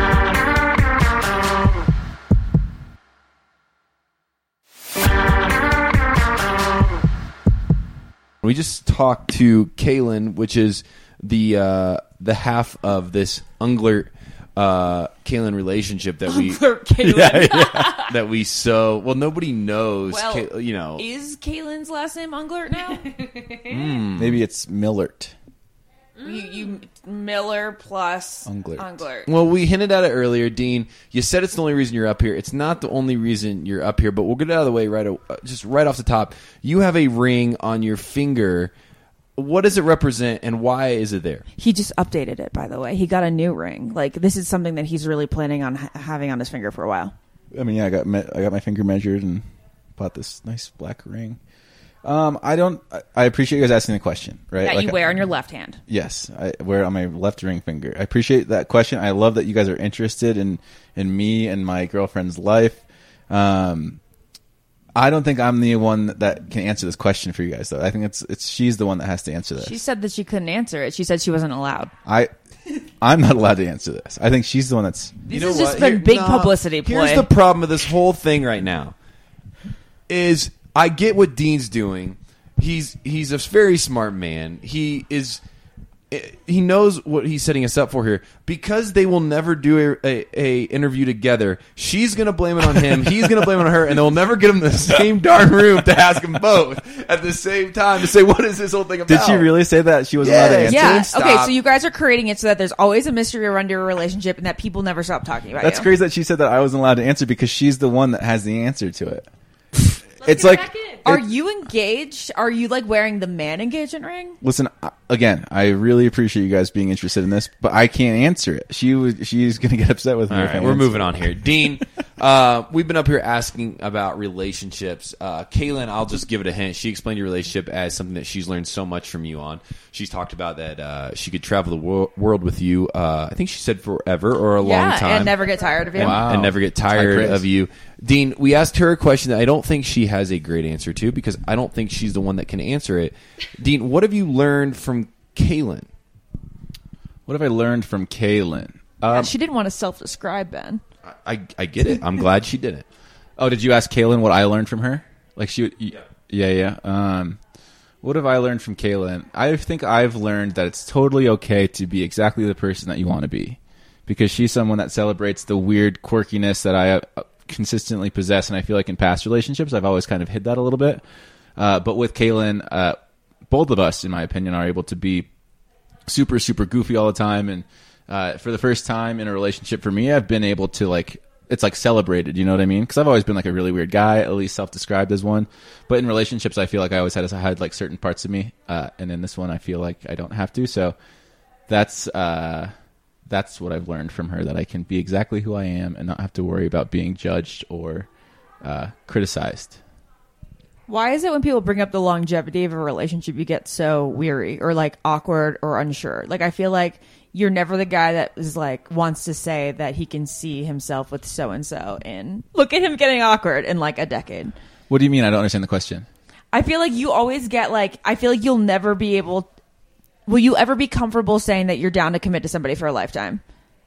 We just talked to Kaylin, which is the uh, the half of this Ungler uh, Kaylin relationship that we Kaylin. Yeah, yeah. that we so well nobody knows. Well, Kay- you know, Is Kaylin's last name Unglert now? Maybe it's Millert. you, you Miller plus Unglert. Unglert. well, we hinted at it earlier, Dean. You said it's the only reason you're up here. It's not the only reason you're up here, but we'll get it out of the way right, uh, just right off the top. You have a ring on your finger. What does it represent, and why is it there? He just updated it, by the way. He got a new ring. Like, this is something that he's really planning on ha- having on his finger for a while. I mean, yeah, I got me- I got my finger measured and bought this nice black ring. Um, I don't. I, I appreciate you guys asking the question, right? That Like, you wear on your left hand. Yes, I wear it on my left ring finger. I appreciate that question. I love that you guys are interested in in me and my girlfriend's life. Um, I don't think I'm the one that can answer this question for you guys, though. I think it's it's she's the one that has to answer this. She said that she couldn't answer it. She said she wasn't allowed. I I'm not allowed to answer this. I think she's the one that's. This has just been big publicity ploy. Here's the problem with this whole thing right now. Is I get what Dean's doing. He's he's a very smart man. He is he knows what he's setting us up for here because they will never do a, a, a interview together. She's going to blame it on him. He's going to blame it on her, and they'll never get him in the same darn room to ask them both at the same time to say, what is this whole thing about? Did she really say that she wasn't Yes. allowed to answer? Yeah. Stop. Okay, so you guys are creating it so that there's always a mystery around your relationship and that people never stop talking about That's you. crazy that she said that I wasn't allowed to answer because she's the one that has the answer to it. It's get like, back in. Are you engaged? Are you like wearing the man engagement ring? listen, I- again, I really appreciate you guys being interested in this, but I can't answer it. She was, she's going to get upset with me. All if I right, we're answer moving it. on here. Dean, uh, we've been up here asking about relationships. Uh, Kaylin, I'll just give it a hint. She explained your relationship as something that she's learned so much from you on. She's talked about that uh, she could travel the wor- world with you, uh, I think she said forever or a long Yeah, time. and never get tired of you. and, Wow. and never get High tired praise. of you. Dean, we asked her a question that I don't think she has a great answer to because I don't think she's the one that can answer it. Dean, what have you learned from Kaylin? What have I learned from Kaylin? Yeah, Um, she didn't want to self-describe, Ben. I, I get it. I'm glad she didn't. oh, did you ask Kaylin what I learned from her? Like she, would, yeah, yeah, yeah. Um, what have I learned from Kaylin? I think I've learned that it's totally okay to be exactly the person that you want to be, because she's someone that celebrates the weird quirkiness that I uh, consistently possess, and I feel like in past relationships I've always kind of hid that a little bit. Uh, but with Kaylin, uh, both of us, in my opinion, are able to be super, super goofy all the time. And uh, for the first time in a relationship for me, I've been able to, like, it's like celebrated, you know what I mean? Because I've always been like a really weird guy, at least self-described as one. But in relationships, I feel like I always had to hide like certain parts of me. Uh, and in this one, I feel like I don't have to. So that's uh, that's what I've learned from her, that I can be exactly who I am and not have to worry about being judged or uh, criticized. Why is it when people bring up the longevity of a relationship, you get so weary or like awkward or unsure? Like, I feel like you're never the guy that is like wants to say that he can see himself with so and so, and look at him getting awkward in like a decade. What do you mean? I don't understand the question. I feel like you always get like, I feel like you'll never be able. Will you ever be comfortable saying that you're down to commit to somebody for a lifetime?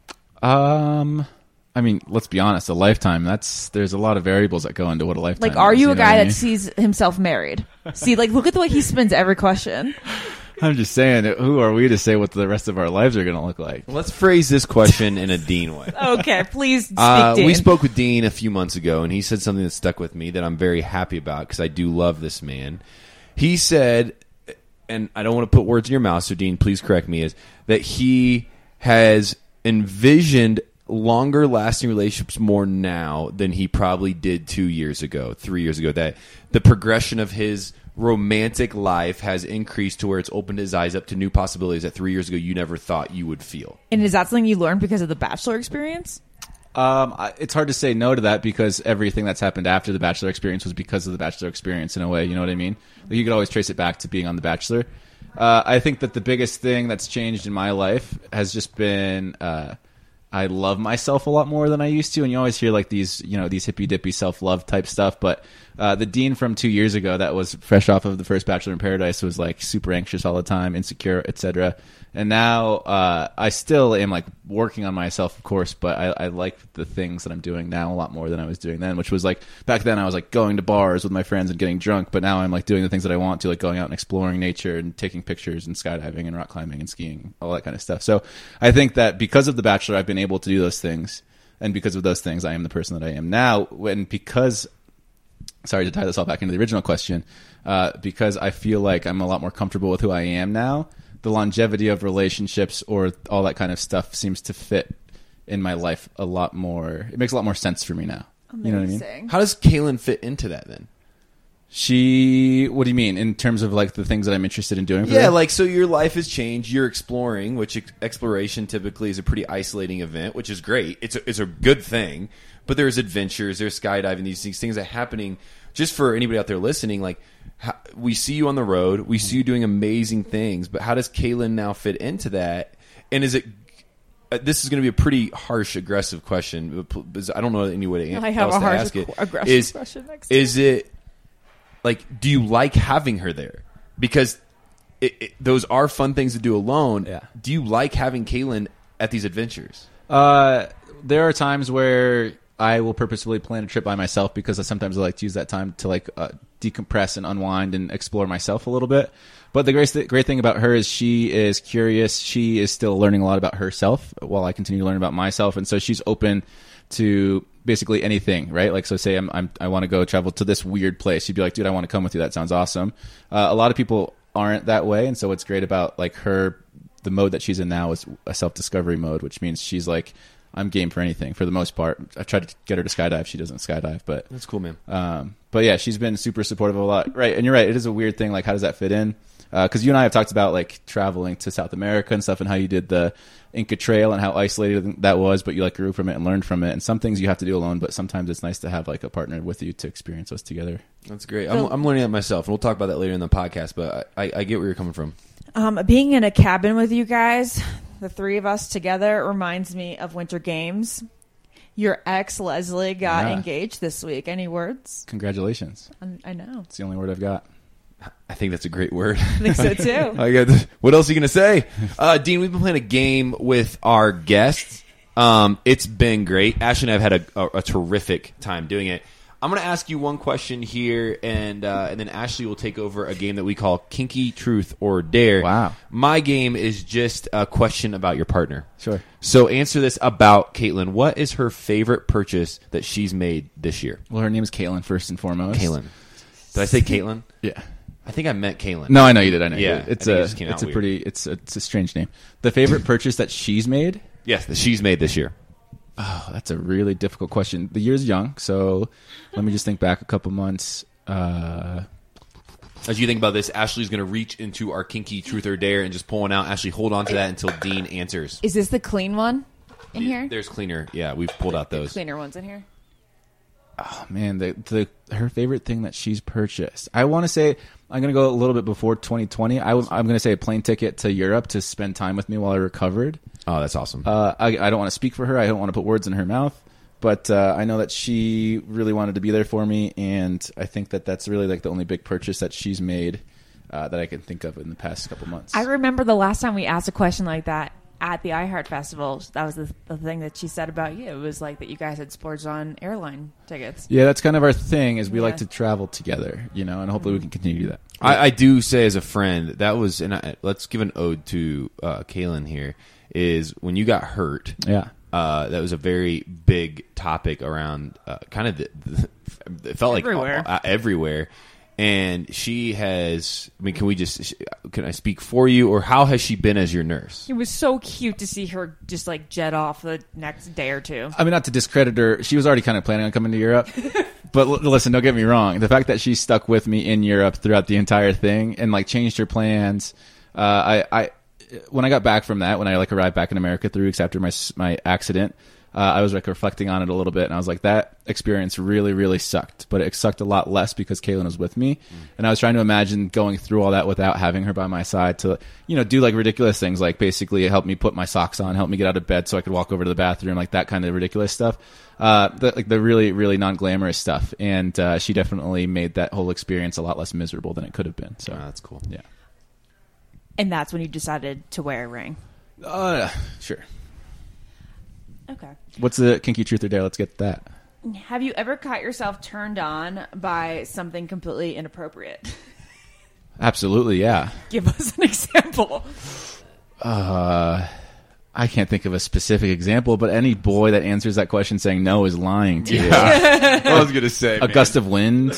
Um, I mean, let's be honest. A lifetime. That's there's a lot of variables that go into what a lifetime. Like, are is, you a know what guy I that mean? sees himself married? See, like, look at the way he spins every question. I'm just saying. Who are we to say what the rest of our lives are going to look like? Let's phrase this question in a Dean way. Okay, please speak, Uh, Dean. we spoke with Dean a few months ago, and he said something that stuck with me that I'm very happy about because I do love this man. He said, and I don't want to put words in your mouth, so Dean, please correct me, is that he has envisioned longer lasting relationships more now than he probably did two years ago, three years ago. That the progression of his romantic life has increased to where it's opened his eyes up to new possibilities that three years ago you never thought you would feel. And is that something you learned because of the Bachelor experience? Um, I, it's hard to say no to that because everything that's happened after the Bachelor experience was because of the Bachelor experience in a way. You know what I mean? Like, you could always trace it back to being on the Bachelor. Uh, I think that the biggest thing that's changed in my life has just been uh, I love myself a lot more than I used to. And you always hear like these, you know, these hippy dippy self love type stuff. But uh, the Dean from two years ago that was fresh off of the first Bachelor in Paradise was like super anxious all the time, insecure, et cetera. And now uh, I still am like working on myself, of course, but I, I like the things that I'm doing now a lot more than I was doing then, which was like back then I was like going to bars with my friends and getting drunk. But now I'm like doing the things that I want to, like going out and exploring nature and taking pictures and skydiving and rock climbing and skiing, all that kind of stuff. So I think that because of The Bachelor, I've been able to do those things. And because of those things, I am the person that I am now. When because sorry to tie this all back into the original question, uh, because I feel like I'm a lot more comfortable with who I am now, the longevity of relationships or all that kind of stuff seems to fit in my life a lot more. It makes a lot more sense for me now. You know what I mean? Amazing. How does Kaylin fit into that then? She, what do you mean in terms of like the things that I'm interested in doing? For Yeah, her? like so your life has changed. You're exploring, which ex- exploration typically is a pretty isolating event, which is great. It's a, it's a good thing. But there's adventures, there's skydiving, these things, things that are happening. Just for anybody out there listening, like how, we see you on the road, we see you doing amazing things. But how does Kaylin now fit into that? And is it? Uh, this is going to be a pretty harsh, aggressive question. Because I don't know any way to an- I have else a to harsh, ask it. aggressive Is question next. is it? Like, do you like having her there? Because it, it, those are fun things to do alone. Yeah. Do you like having Kaylin at these adventures? Uh, there are times where I will purposefully plan a trip by myself because I sometimes I like to use that time to like uh, decompress and unwind and explore myself a little bit. But the great, th- great thing about her is she is curious. She is still learning a lot about herself while I continue to learn about myself. And so she's open to basically anything, right? Like, so say I'm, I'm I want to go travel to this weird place. She'd be like, dude, I want to come with you. That sounds awesome. Uh, a lot of people aren't that way. And so what's great about like her, the mode that she's in now is a self-discovery mode, which means she's like, I'm game for anything for the most part. I tried to get her to skydive. She doesn't skydive, but That's cool, man. Um, but yeah, she's been super supportive of a lot. Right. And you're right. It is a weird thing. Like, how does that fit in? Uh, cause you and I have talked about like traveling to South America and stuff and how you did the Inca Trail and how isolated that was, but you like grew from it and learned from it. And some things you have to do alone, but sometimes it's nice to have like a partner with you to experience those together. That's great. I'm, I'm learning that myself, and we'll talk about that later in the podcast, but I, I get where you're coming from. Um, being in a cabin with you guys, the three of us together, reminds me of Winter Games. Your ex, Leslie, got Yeah. engaged this week. Any words? Congratulations. I, I know. It's the only word I've got. I think that's a great word. I think so too. I got this. What else are you going to say? Uh, Dean, we've been playing a game with our guests. Um, it's been great. Ashley and I have had a, a, a terrific time doing it. I'm going to ask you one question here, and uh, and then Ashley will take over a game that we call Kinky Truth or Dare. Wow. My game is just a question about your partner. Sure. So answer this about Caitlin. What is her favorite purchase that she's made this year? Well, her name is Caitlin first and foremost. Caitlin. Did I say Caitlin? Yeah. I think I meant Caitlin. No, I know you did. I know. Yeah, You did. It's I think it a just came out it's a weird. pretty it's a, it's a strange name. The favorite purchase that she's made. Yes, that she's made this year. Oh, that's a really difficult question. The year's young, so let me just think back a couple months. Uh, As you think about this, Ashley's going to reach into our Kinky Truth or Dare and just pull one out. Ashley, hold on to that until Dean answers. Is this the clean one in here? There's cleaner. Yeah, we've pulled out those. Cleaner ones in here. oh man, the the her favorite thing that she's purchased. I want to say I'm going to go a little bit before twenty twenty. I w- I'm going to say a plane ticket to Europe to spend time with me while I recovered. Oh, that's awesome. Uh, I, I don't want to speak for her. I don't want to put words in her mouth. But uh, I know that she really wanted to be there for me, and I think that that's really like the only big purchase that she's made uh, that I can think of in the past couple months. I remember the last time we asked a question like that at the iHeart Festival. That was the, the thing that she said about you. It was like that you guys had splurged on airline tickets. Yeah, that's kind of our thing. Is we Yeah. like to travel together, you know, and hopefully we can continue to do that. I, I do say as a friend, that was, and I, let's give an ode to uh, Kaylin here, is when you got hurt. Yeah. Uh, that was a very big topic around uh, kind of the, the it felt Everywhere. like uh, everywhere. And she has, I mean, can we just, can I speak for you, or how has she been as your nurse? It was so cute to see her just like jet off the next day or two. I mean, not to discredit her, she was already kind of planning on coming to Europe. But l- listen, don't get me wrong. The fact that she stuck with me in Europe throughout the entire thing and like changed her plans, uh, I, I, when I got back from that, when I like arrived back in America three weeks after my my accident, uh, I was like reflecting on it a little bit, and I was like, that experience really, really sucked. But it sucked a lot less because Kaylin was with me, mm. and I was trying to imagine going through all that without having her by my side to, you know, do like ridiculous things, like basically help me put my socks on, help me get out of bed so I could walk over to the bathroom, like that kind of ridiculous stuff. Uh, the, like the really, really non-glamorous stuff, and uh, she definitely made that whole experience a lot less miserable than it could have been. So Oh, that's cool. yeah. And that's when you decided to wear a ring. Uh, sure. Okay. What's the kinky truth or dare? Let's get that. Have you ever caught yourself turned on by something completely inappropriate? Absolutely, yeah. Give us an example. Uh, I can't think of a specific example, but any boy that answers that question saying no is lying to you. I was gonna say, A man. gust of wind.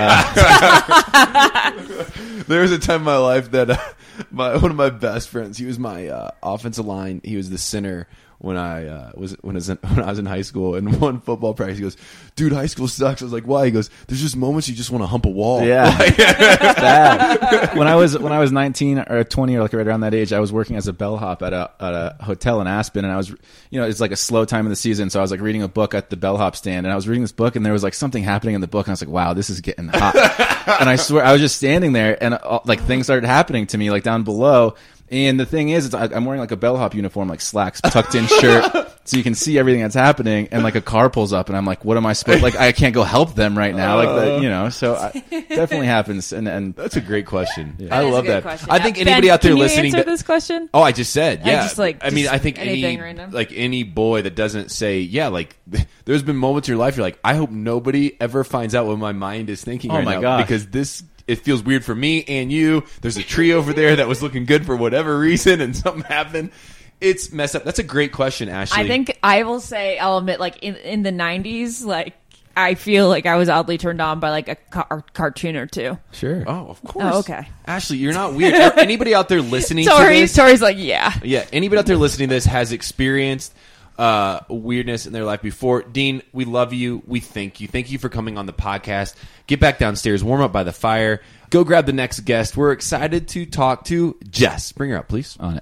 There was a time in my life that uh, my one of my best friends, he was my uh, offensive line. He was the center when I uh, was when I was in, when I was in high school. And one football practice, he goes, "Dude, high school sucks." I was like, "Why?" He goes, "There's just moments you just want to hump a wall." Yeah, it's bad. When I was when I was nineteen or twenty or like right around that age, I was working as a bellhop at a at a hotel in Aspen, and I was, you know, it's like a slow time of the season, so I was like reading a book at the bellhop stand, and I was reading this book, and there was like something happening in the book, and I was like, "Wow, this is getting hot." And I swear, I was just standing there, and uh, like things started happening to me, like down below. And the thing is, it's, I'm wearing like a bellhop uniform, like slacks, tucked in shirt, so you can see everything that's happening. And like a car pulls up, and I'm like, what am I supposed? Like I can't go help them right now. Like the, you know, so I, definitely happens. And and That's a great question. That I is a love good that. question. I think Ben, anybody out there can you listening answer to this question? Oh, I just said, I yeah. just, like, I mean, just I think any anything random. like any boy that doesn't say, yeah, like there's been moments in your life you're like, I hope nobody ever finds out what my mind is thinking Oh right my now gosh. because this it feels weird for me and you. There's a tree over there that was looking good for whatever reason, and something happened. It's messed up. That's a great question, Ashley. I think I will say, I'll admit, like in, in the nineties, like I feel like I was oddly turned on by like a car- cartoon or two. Sure. Oh, of course. Oh, okay. Ashley, you're not weird. Are anybody out there listening to Tori, this? Tori's like, yeah. Yeah, anybody out there listening to this has experienced uh, weirdness in their life before. Dean, we love you. We thank you. Thank you for coming on the podcast. Get back downstairs, warm up by the fire. Go grab the next guest. We're excited to talk to Jess. Bring her up, please. on it.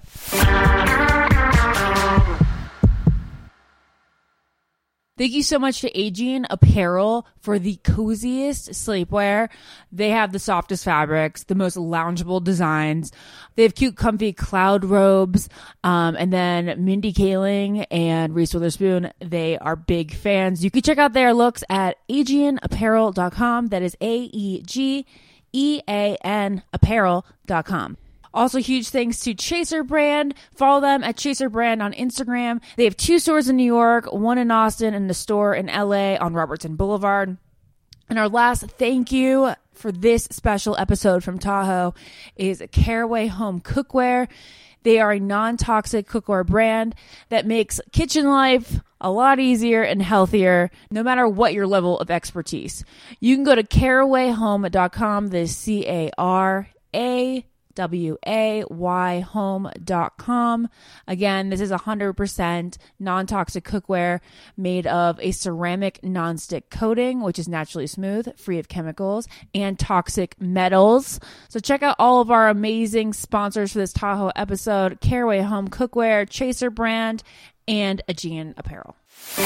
Thank you so much to Aegean Apparel for the coziest sleepwear. They have the softest fabrics, the most loungeable designs. They have cute, comfy cloud robes. Um, and then Mindy Kaling and Reese Witherspoon, they are big fans. You can check out their looks at aegean apparel dot com. That is A E G E A N apparel dot com. Also, huge thanks to Chaser Brand. Follow them at Chaser Brand on Instagram. They have two stores in New York, one in Austin, and a store in L A on Robertson Boulevard. And our last thank you for this special episode from Tahoe is Caraway Home Cookware. They are a non-toxic cookware brand that makes kitchen life a lot easier and healthier, no matter what your level of expertise. You can go to caraway home dot com. This is C A R A W A Y home dot com. Again, this is one hundred percent non-toxic cookware made of a ceramic non-stick coating, which is naturally smooth, free of chemicals and toxic metals. So check out all of our amazing sponsors for this Tahoe episode: Caraway Home Cookware, Chaser Brand, and Aegean Apparel.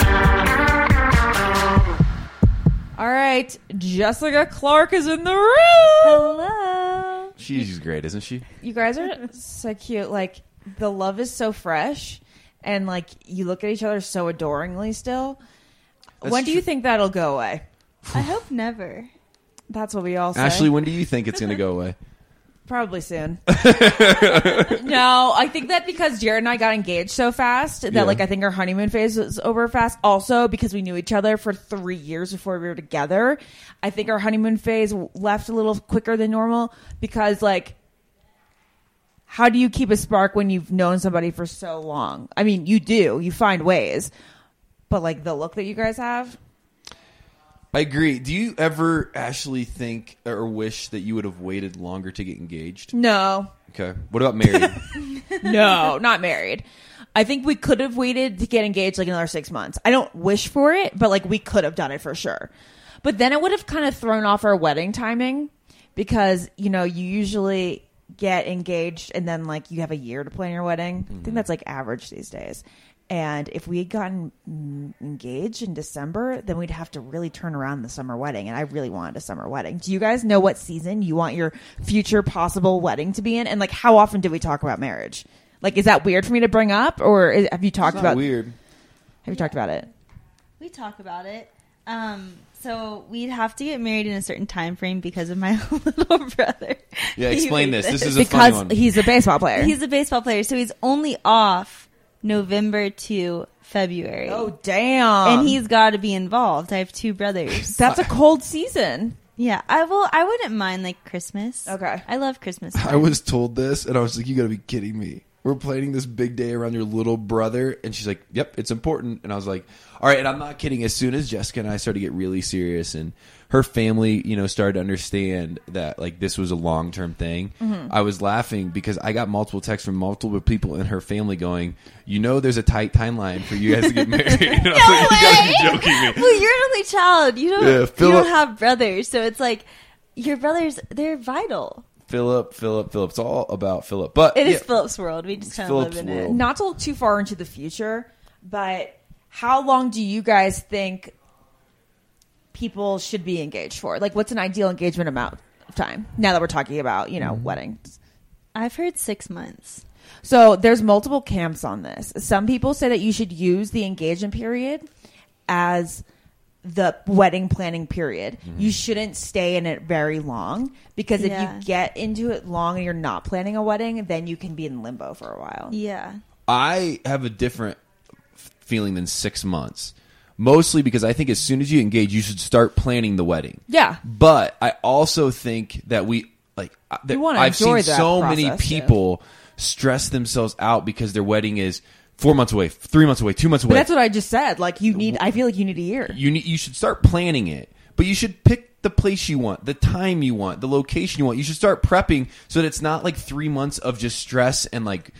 All right, Jessica Clark is in the room. Hello. She's great, isn't she? You guys are so cute. Like, the love is so fresh, and like you look at each other so adoringly still. That's when do true. you think that'll go away? I hope never. That's what we all say. Ashley, when do you think it's going to go away? Probably soon. No, I think that because Jared and I got engaged so fast that Yeah. like I think our honeymoon phase was over fast. Also because we knew each other for three years before we were together. I think our honeymoon phase left a little quicker than normal because like, how do you keep a spark when you've known somebody for so long? I mean, you do. You find ways. But like the look that you guys have. I agree. Do you ever, Ashley, think or wish that you would have waited longer to get engaged? No. Okay. What about married? No, not married. I think we could have waited to get engaged like another six months. I don't wish for it, but like we could have done it for sure. But then it would have kind of thrown off our wedding timing because, you know, you usually get engaged and then like you have a year to plan your wedding. I think that's like average these days. And if we had gotten mm, engaged in December, then we'd have to really turn around the summer wedding. And I really wanted a summer wedding. Do you guys know what season you want your future possible wedding to be in? And like, how often do we talk about marriage? Like, is that weird for me to bring up, or is, have you talked It's not about? weird. Have you talked about it? We talk about it. Um, so we'd have to get married in a certain time frame because of my little brother. Yeah, He explain hates this. This it. is a funny Because one. he's a baseball player. He's a baseball player, so he's only off November to February. Oh, damn! And he's got to be involved. I have two brothers. That's a cold season. Yeah, I will. I wouldn't mind like Christmas. Okay. I love Christmas. I was told this, and I was like, you got to be kidding me. We're planning this big day around your little brother. And she's like, yep, it's important. And I was like, all right. And I'm not kidding. As soon as Jessica and I started to get really serious and her family, you know, started to understand that like this was a long-term thing, Mm-hmm. I was laughing because I got multiple texts from multiple people in her family going, you know, there's a tight timeline for you guys to get married. And I was No like, you gotta be way! joking me. Well, you're an only child. You don't. Yeah, you Philip- don't have brothers, so it's like your brothers. They're vital. Philip, Philip, Philip. It's all about Philip. But It is yeah. Philip's world. We just It's kind of live Philip's in world. it. Not to look too far into the future, but how long do you guys think people should be engaged for? Like, what's an ideal engagement amount of time? Now that we're talking about, you know, weddings. I've heard six months. So there's multiple camps on this. Some people say that you should use the engagement period as the wedding planning period. Mm-hmm. You shouldn't stay in it very long, because if Yeah. you get into it long and you're not planning a wedding, then you can be in limbo for a while. Yeah. I have a different f- feeling than six months. Mostly because I think as soon as you engage, you should start planning the wedding. Yeah. But I also think that we like. uh, that You wanna I've seen enjoy that so many process, too. people stress themselves out because their wedding is four months away, three months away, two months away. But that's what I just said. Like, you need, I feel like you need a year. You need. You should start planning it, but you should pick the place you want, the time you want, the location you want. You should start prepping so that it's not like three months of just stress and like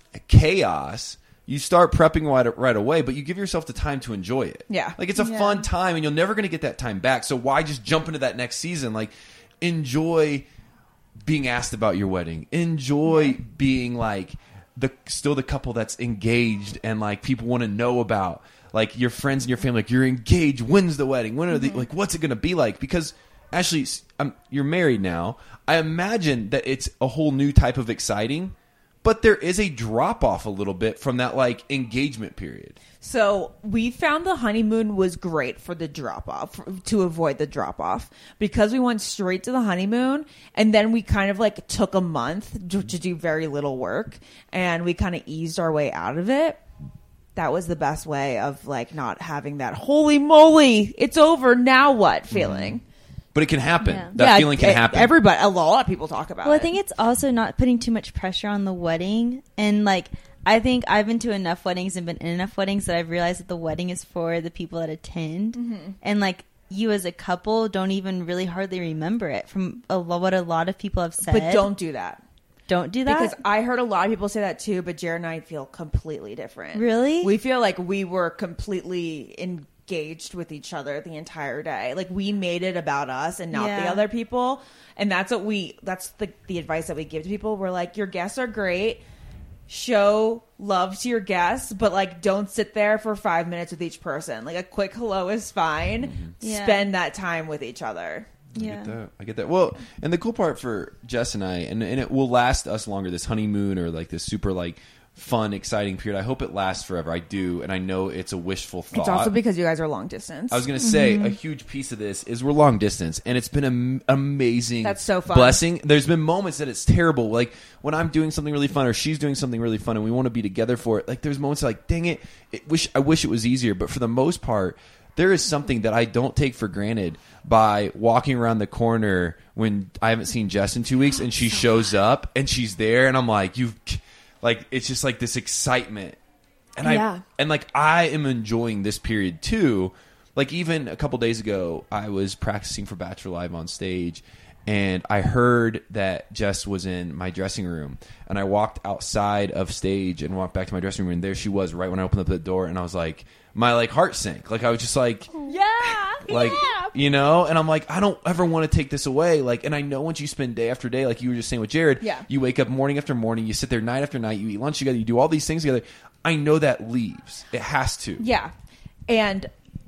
chaos. You start prepping right, right away, but you give yourself the time to enjoy it. Yeah. Like, it's a Yeah. fun time, and you're never going to get that time back. So why just jump into that next season? Like, enjoy being asked about your wedding. Enjoy being like the still the couple that's engaged and like people want to know about. Like, your friends and your family, like, you're engaged. When's the wedding? When are Mm-hmm. the like? What's it going to be like? Because Ashley, um, you're married now. I imagine that it's a whole new type of exciting. But there is a drop off a little bit from that like engagement period. So we found the honeymoon was great for the drop off, to avoid the drop off, because we went straight to the honeymoon, and then we kind of like took a month to, to do very little work, and we kind of eased our way out of it. That was the best way of like not having that holy moly, it's over, now what feeling. But it can happen. Yeah. That Yeah, feeling can it- happen. Everybody, a lot of people talk about Well, it. I think it's also not putting too much pressure on the wedding. And, like, I think I've been to enough weddings and been in enough weddings that I've realized that the wedding is for the people that attend. Mm-hmm. And, like, you as a couple don't even really hardly remember it from a lo- what a lot of people have said. but don't do that. Don't do that. Because I heard a lot of people say that too, but Jared and I feel completely different. Really? We feel like we were completely engaged with each other the entire day. Like, we made it about us and not the Yeah. other people. And that's what we, that's the, the advice that we give to people. We're like, your guests are great. Show love to your guests, but like, don't sit there for five minutes with each person. Like, a quick hello is fine. Yeah. Spend that time with each other. I yeah. get that. I get that. Well, and the cool part for Jess and I, and, and it will last us longer, this honeymoon or like this super like fun, exciting period. I hope it lasts forever. I do. And I know it's a wishful thought. It's also because you guys are long distance. I was going to say a huge piece of this is we're long distance, and it's been an amazing That's so fun. blessing. There's been moments that it's terrible, like when I'm doing something really fun or she's doing something really fun, and we want to be together for it. Like, there's moments like, dang it, it wish I wish it was easier. But for the most part, there is something that I don't take for granted by walking around the corner when I haven't seen Jess in two weeks, and she shows up and she's there, and I'm like, you, like, it's just like this excitement. And Yeah. I and like I am enjoying this period too. Like, even a couple days ago, I was practicing for Bachelor Live on stage, and I heard that Jess was in my dressing room, and I walked outside of stage and walked back to my dressing room, and there she was right when I opened up the door, and I was like, my like heart sank. Like, I was just like, Yeah. like, you know, and I'm like, I don't ever want to take this away. Like, and I know once you spend day after day, like you were just saying with Jared, Yeah. you wake up morning after morning, you sit there night after night, you eat lunch together, you do all these things together. I know that leaves. It has to. Yeah. And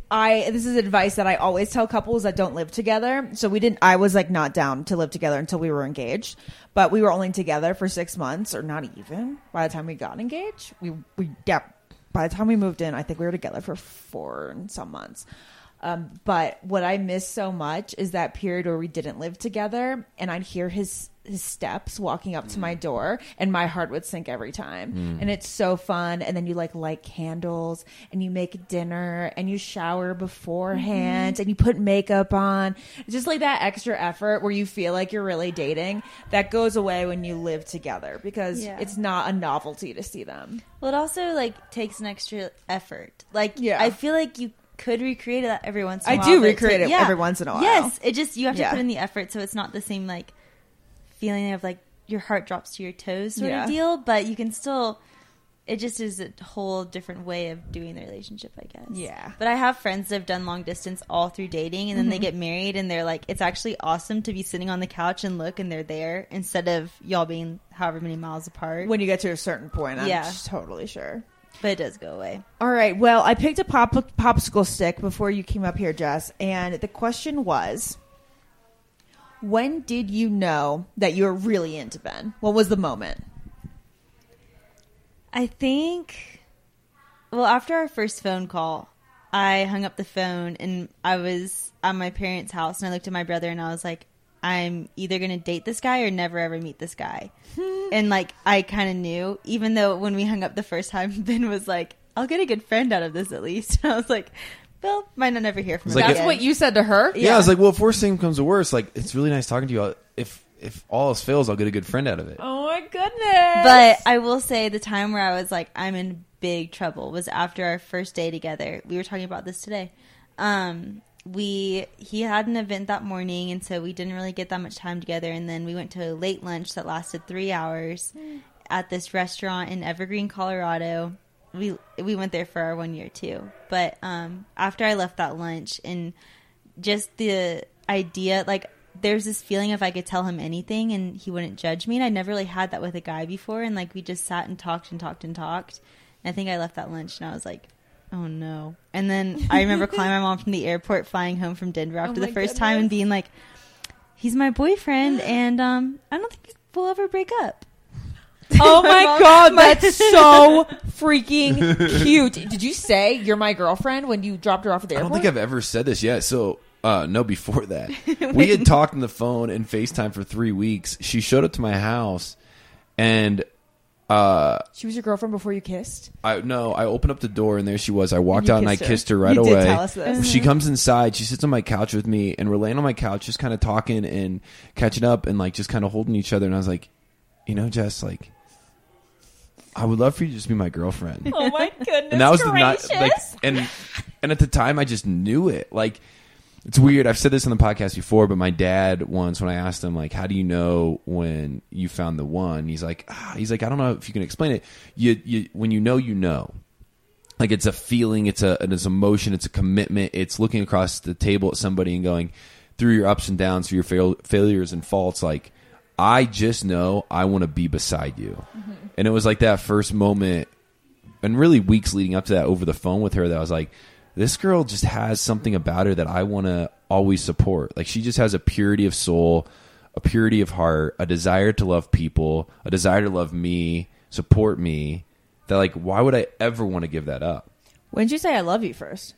I this is advice that I always tell couples that don't live together. So we didn't I was like not down to live together until we were engaged. But we were only together for six months or not even by the time we got engaged. We we yeah, by the time we moved in, I think we were together for four and some months. Um, but what I miss so much is that period where we didn't live together, and I'd hear his his steps walking up to my door, and my heart would sink every time. And it's so fun. And then you like light candles, and you make dinner, and you shower beforehand, and you put makeup on. It's just like that extra effort where you feel like you're really dating. That goes away when you live together, because Yeah. it's not a novelty to see them. Well, it also like takes an extra effort. Like, Yeah. I feel like you could recreate that every once in I a while. do but recreate to- it every once in a while. Yes, it just you have to Yeah. put in the effort, so it's not the same like feeling of like your heart drops to your toes sort Yeah. of deal. But you can still. It just is a whole different way of doing the relationship, I guess. Yeah. But I have friends that have done long distance all through dating, and then Mm-hmm. they get married, and they're like, it's actually awesome to be sitting on the couch and look, and they're there instead of y'all being however many miles apart. When you get to a certain point, I'm Yeah. totally sure. But it does go away. All right. Well, I picked a pop popsicle stick before you came up here, Jess, and the question was, when did you know that you were really into Ben? What was the moment? I think, well, after our first phone call, I hung up the phone and I was at my parents' house and I looked at my brother and I was like, I'm either going to date this guy or never ever meet this guy. And like, I kind of knew, even though when we hung up the first time, Ben was like, I'll get a good friend out of this at least. And I was like, well, might not never hear from It's him like That's again. what you said to her? Yeah, I was like, well, if worst thing comes to worst, like it's really nice talking to you. If if all else fails, I'll get a good friend out of it. Oh my goodness. But I will say the time where I was like, I'm in big trouble was after our first day together. We were talking about this today. Um, we he had an event that morning, and so we didn't really get that much time together. And then we went to a late lunch that lasted three hours at this restaurant in Evergreen, Colorado. We we went there for our one year too. But um, after I left that lunch, and just the idea, like, there's this feeling if I could tell him anything and he wouldn't judge me. And I never really had that with a guy before. And like, we just sat and talked and talked and talked. And I think I left that lunch and I was like, oh no. And then I remember calling my mom from the airport, flying home from Denver after Oh the my first time and being like, he's my boyfriend. And um, I don't think we'll ever break up. Oh my mom- god, my- that's so freaking cute. Did you say you're my girlfriend when you dropped her off at the I don't airport? think I've ever said this yet. So, uh, no, before that, we had talked on the phone and FaceTime for three weeks. She showed up to my house, and uh, She was your girlfriend before you kissed? I no, I opened up the door and there she was. I walked You out and I kissed her. kissed her right You did away. tell us this. She comes inside. She sits on my couch with me, and we're laying on my couch, just kind of talking and catching up, and like just kind of holding each other. And I was like, you know, Jess, like, I would love for you to just be my girlfriend. Oh my goodness And that was the gracious. night, like, and and at the time I just knew it. Like, it's weird. I've said this on the podcast before, but my dad once, when I asked him, like, how do you know when you found the one? He's like, ah, he's like, I don't know if you can explain it. You, you, when you know, you know. Like, it's a feeling, it's a, it's emotion, it's a commitment. It's looking across the table at somebody and going through your ups and downs, through your fail, failures and faults. Like, I just know I want to be beside you. Mm-hmm. And it was like that first moment, and really weeks leading up to that over the phone with her, that I was like, this girl just has something about her that I want to always support. Like, she just has a purity of soul, a purity of heart, a desire to love people, a desire to love me, support me, that, like, why would I ever want to give that up? When did you say I love you first?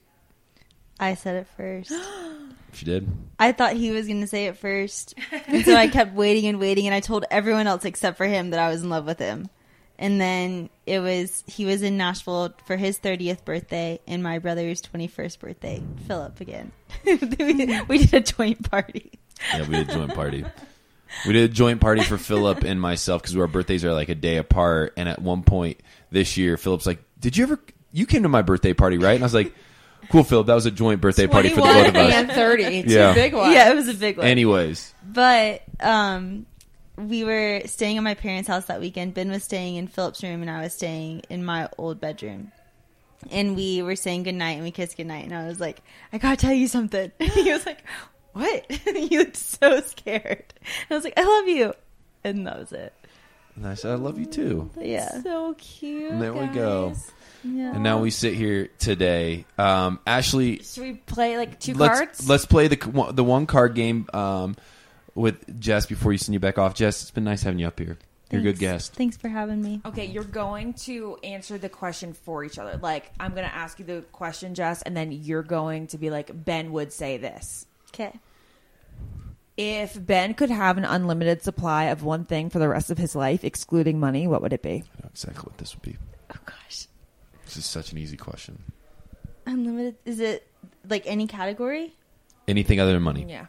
I said it first. She did. I thought he was going to say it first. And so I kept waiting and waiting, and I told everyone else except for him that I was in love with him. And then it was, he was in Nashville for his thirtieth birthday and my brother's twenty-first birthday. Philip again. we, we did a joint party. Yeah, we did a joint party. We did a joint party for Philip and myself because our birthdays are like a day apart. And at one point this year, Philip's like, did you ever, you came to my birthday party, right? And I was like, cool, Philip, that was a joint birthday party for the both of us. and thirty. Two Yeah. big ones. Yeah, it was a big one. Anyways. But um, we were staying at my parents' house that weekend. Ben was staying in Philip's room, and I was staying in my old bedroom. And we were saying goodnight, and we kissed goodnight. And I was like, I gotta tell you something. And he was like, what? You looked so scared. And I was like, I love you. And that was it. And I said, I love you too. But yeah. So cute. And there we guys. go. Yeah. And now we sit here today. Um, Ashley, Should we play like two let's cards? let's play the the one card game um, with Jess before you send you back off. Jess, it's been nice having you up here. You're a good Thanks. guest. Thanks for having me. Okay, you're going to answer the question for each other. Like, I'm going to ask you the question, Jess, and then you're going to be like, Ben would say this. Okay. If Ben could have an unlimited supply of one thing for the rest of his life, excluding money, what would it be? I know exactly what this would be. Oh, gosh. This is such an easy question. Unlimited. Is it like any category? Anything other than money? Yeah.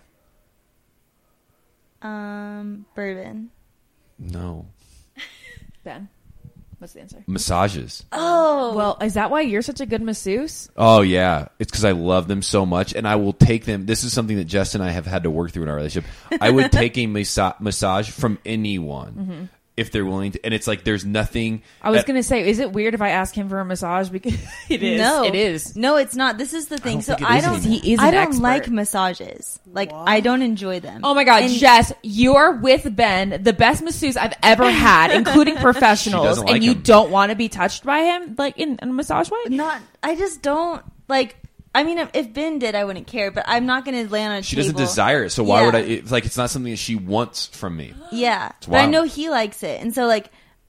Um, bourbon. No. Ben, what's the answer? Massages. Oh. Well, is that why you're such a good masseuse? Oh, yeah. It's because I love them so much, and I will take them. This is something that Jess and I have had to work through in our relationship. I would take a massa- massage from anyone Mm-hmm. if they're willing to. And it's like there's nothing. I was that- going to say, is it weird if I ask him for a massage? Because it is. No, It is. No, it's not. This is the thing. don't so think it I is don't. anymore. He is I an don't expert. like massages. Like I don't enjoy them. Oh my God, And- Jess, you're with Ben, the best masseuse I've ever had, including professionals, doesn't like and you him. don't want to be touched by him, like in, in a massage way? Not. I just don't like. I mean, if Ben did, I wouldn't care. But I'm not going to land on a She table. doesn't desire it, so why Yeah. would I? It's like it's not something that she wants from me. Yeah, but wild. I know he likes it, and so like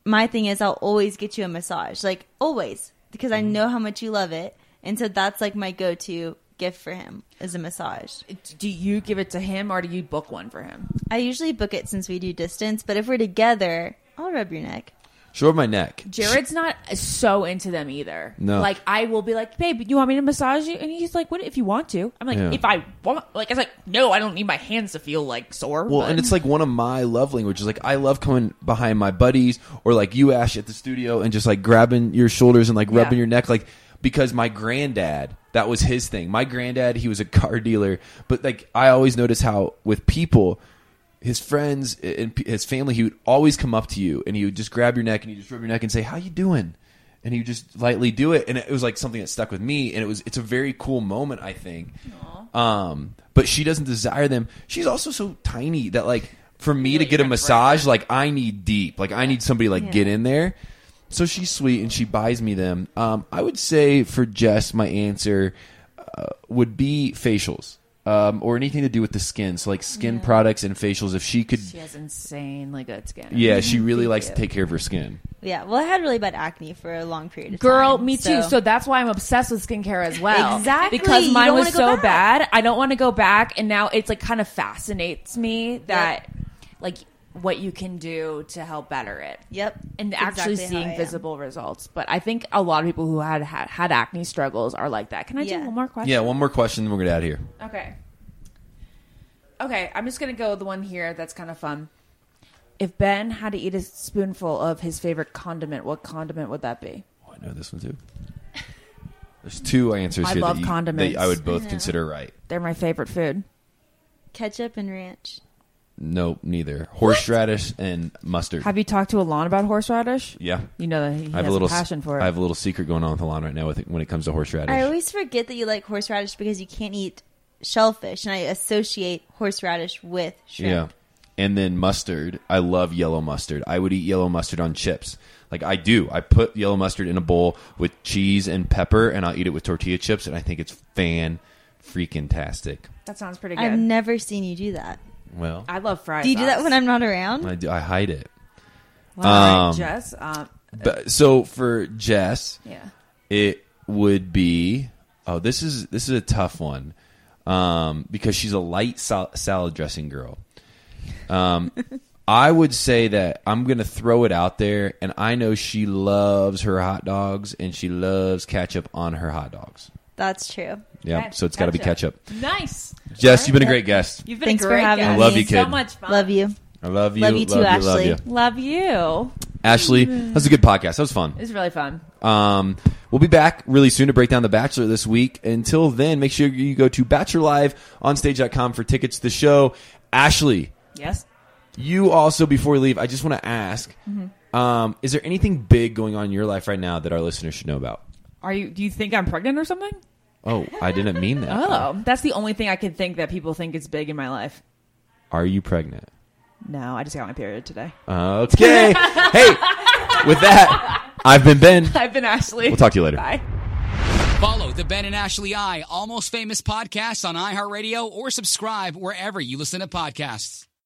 my thing is I'll always get you a massage, like always, because I know how much you love it. And so that's like my go-to gift for him is a massage. Do you give it to him or do you book one for him? I usually book it since we do distance, but if we're together, I'll rub your neck. Show my neck. Jared's not so into them either. No. Like, I will be like, babe, you want me to massage you? And he's like, what if you want to? I'm like, Yeah. if I want. Like, I was like, no, I don't need my hands to feel, like, sore. Well, but- and it's like one of my love languages. Like, I love coming behind my buddies or like you, Ash, at the studio and just like grabbing your shoulders and like rubbing Yeah. your neck. Like, because my granddad, that was his thing. My granddad, he was a car dealer. But like, I always notice how with people, his friends and p- his family, he would always come up to you and he would just grab your neck and he just rub your neck and say, "How you doing?" And he would just lightly do it, and it was like something that stuck with me. And it was it's a very cool moment, I think. Um, but she doesn't desire them. She's also so tiny that like for me to get a massage, like I need deep, like I need somebody to, like Yeah. get in there. So she's sweet and she buys me them. Um, I would say for Jess, my answer uh, would be facials. Um, or anything to do with the skin, so like skin Yeah. products and facials. If she could, She has insanely good skin. yeah, she really Thank likes you. to take care of her skin. Yeah, well, I had really bad acne for a long period of time. Girl, me too. So that's why I'm obsessed with skincare as well. Exactly. Because You mine don't was wanna go so back. bad. I don't want to go back. And now it's like kind of fascinates me that like what you can do to help better it. Yep. And That's actually exactly how I seeing am. visible results. But I think a lot of people who had had, had acne struggles are like that. Can I Yeah. do one more question? Yeah, one more question, then we're gonna add here. Okay. Okay, I'm just going to go with the one here that's kind of fun. If Ben had to eat a spoonful of his favorite condiment, what condiment would that be? Oh, I know this one too. There's two answers I here love that, you, condiments. that I would both I know. consider right. They're my favorite food. Ketchup and ranch. Nope, neither. Horseradish and mustard. Have you talked to Alon about horseradish? yeah, You know that he I have has a little passion for it. I have a little secret going on with Alon right now with it, when it comes to horseradish. I always forget that you like horseradish because you can't eat shellfish, and I associate horseradish with shrimp. Yeah. And then mustard. I love yellow mustard. I would eat yellow mustard on chips. Like I do. I put yellow mustard in a bowl with cheese and pepper, and I'll eat it with tortilla chips, and I think it's fan freaking tastic. That sounds pretty good. I've never seen you do that. Well, I love fries. Do you do that when I'm not around? I do. I hide it. Wow, Um, Jess? Um, But, so for Jess, yeah. it would be. Oh, this is this is a tough one, um, because she's a light sal- salad dressing girl. Um, I would say that I'm going to throw it out there, and I know she loves her hot dogs, and she loves ketchup on her hot dogs. That's true. Yeah, Okay, so it's got to be ketchup. Nice. Jess, you've been a great guest. You've been Thanks a for great having guest. me. I love you, So kid. much fun. Love you. I love you. Love you too, love Ashley. You, love you. Love you. Ashley, that was a good podcast. That was fun. It's really fun. Um, we'll be back really soon to break down The Bachelor this week. Until then, make sure you go to bachelor live on stage dot com for tickets to the show. Ashley, Yes. you also, before we leave, I just want to ask, um, is there anything big going on in your life right now that our listeners should know about? Are you? Do you think I'm pregnant or something? Oh, I didn't mean that. Oh, that's the only thing I can think that people think is big in my life. Are you pregnant? No, I just got my period today. Okay. Hey, with that, I've been Ben. I've been Ashley. We'll talk to you later. Bye. Follow the Ben and Ashley I Almost Famous podcast on iHeartRadio or subscribe wherever you listen to podcasts.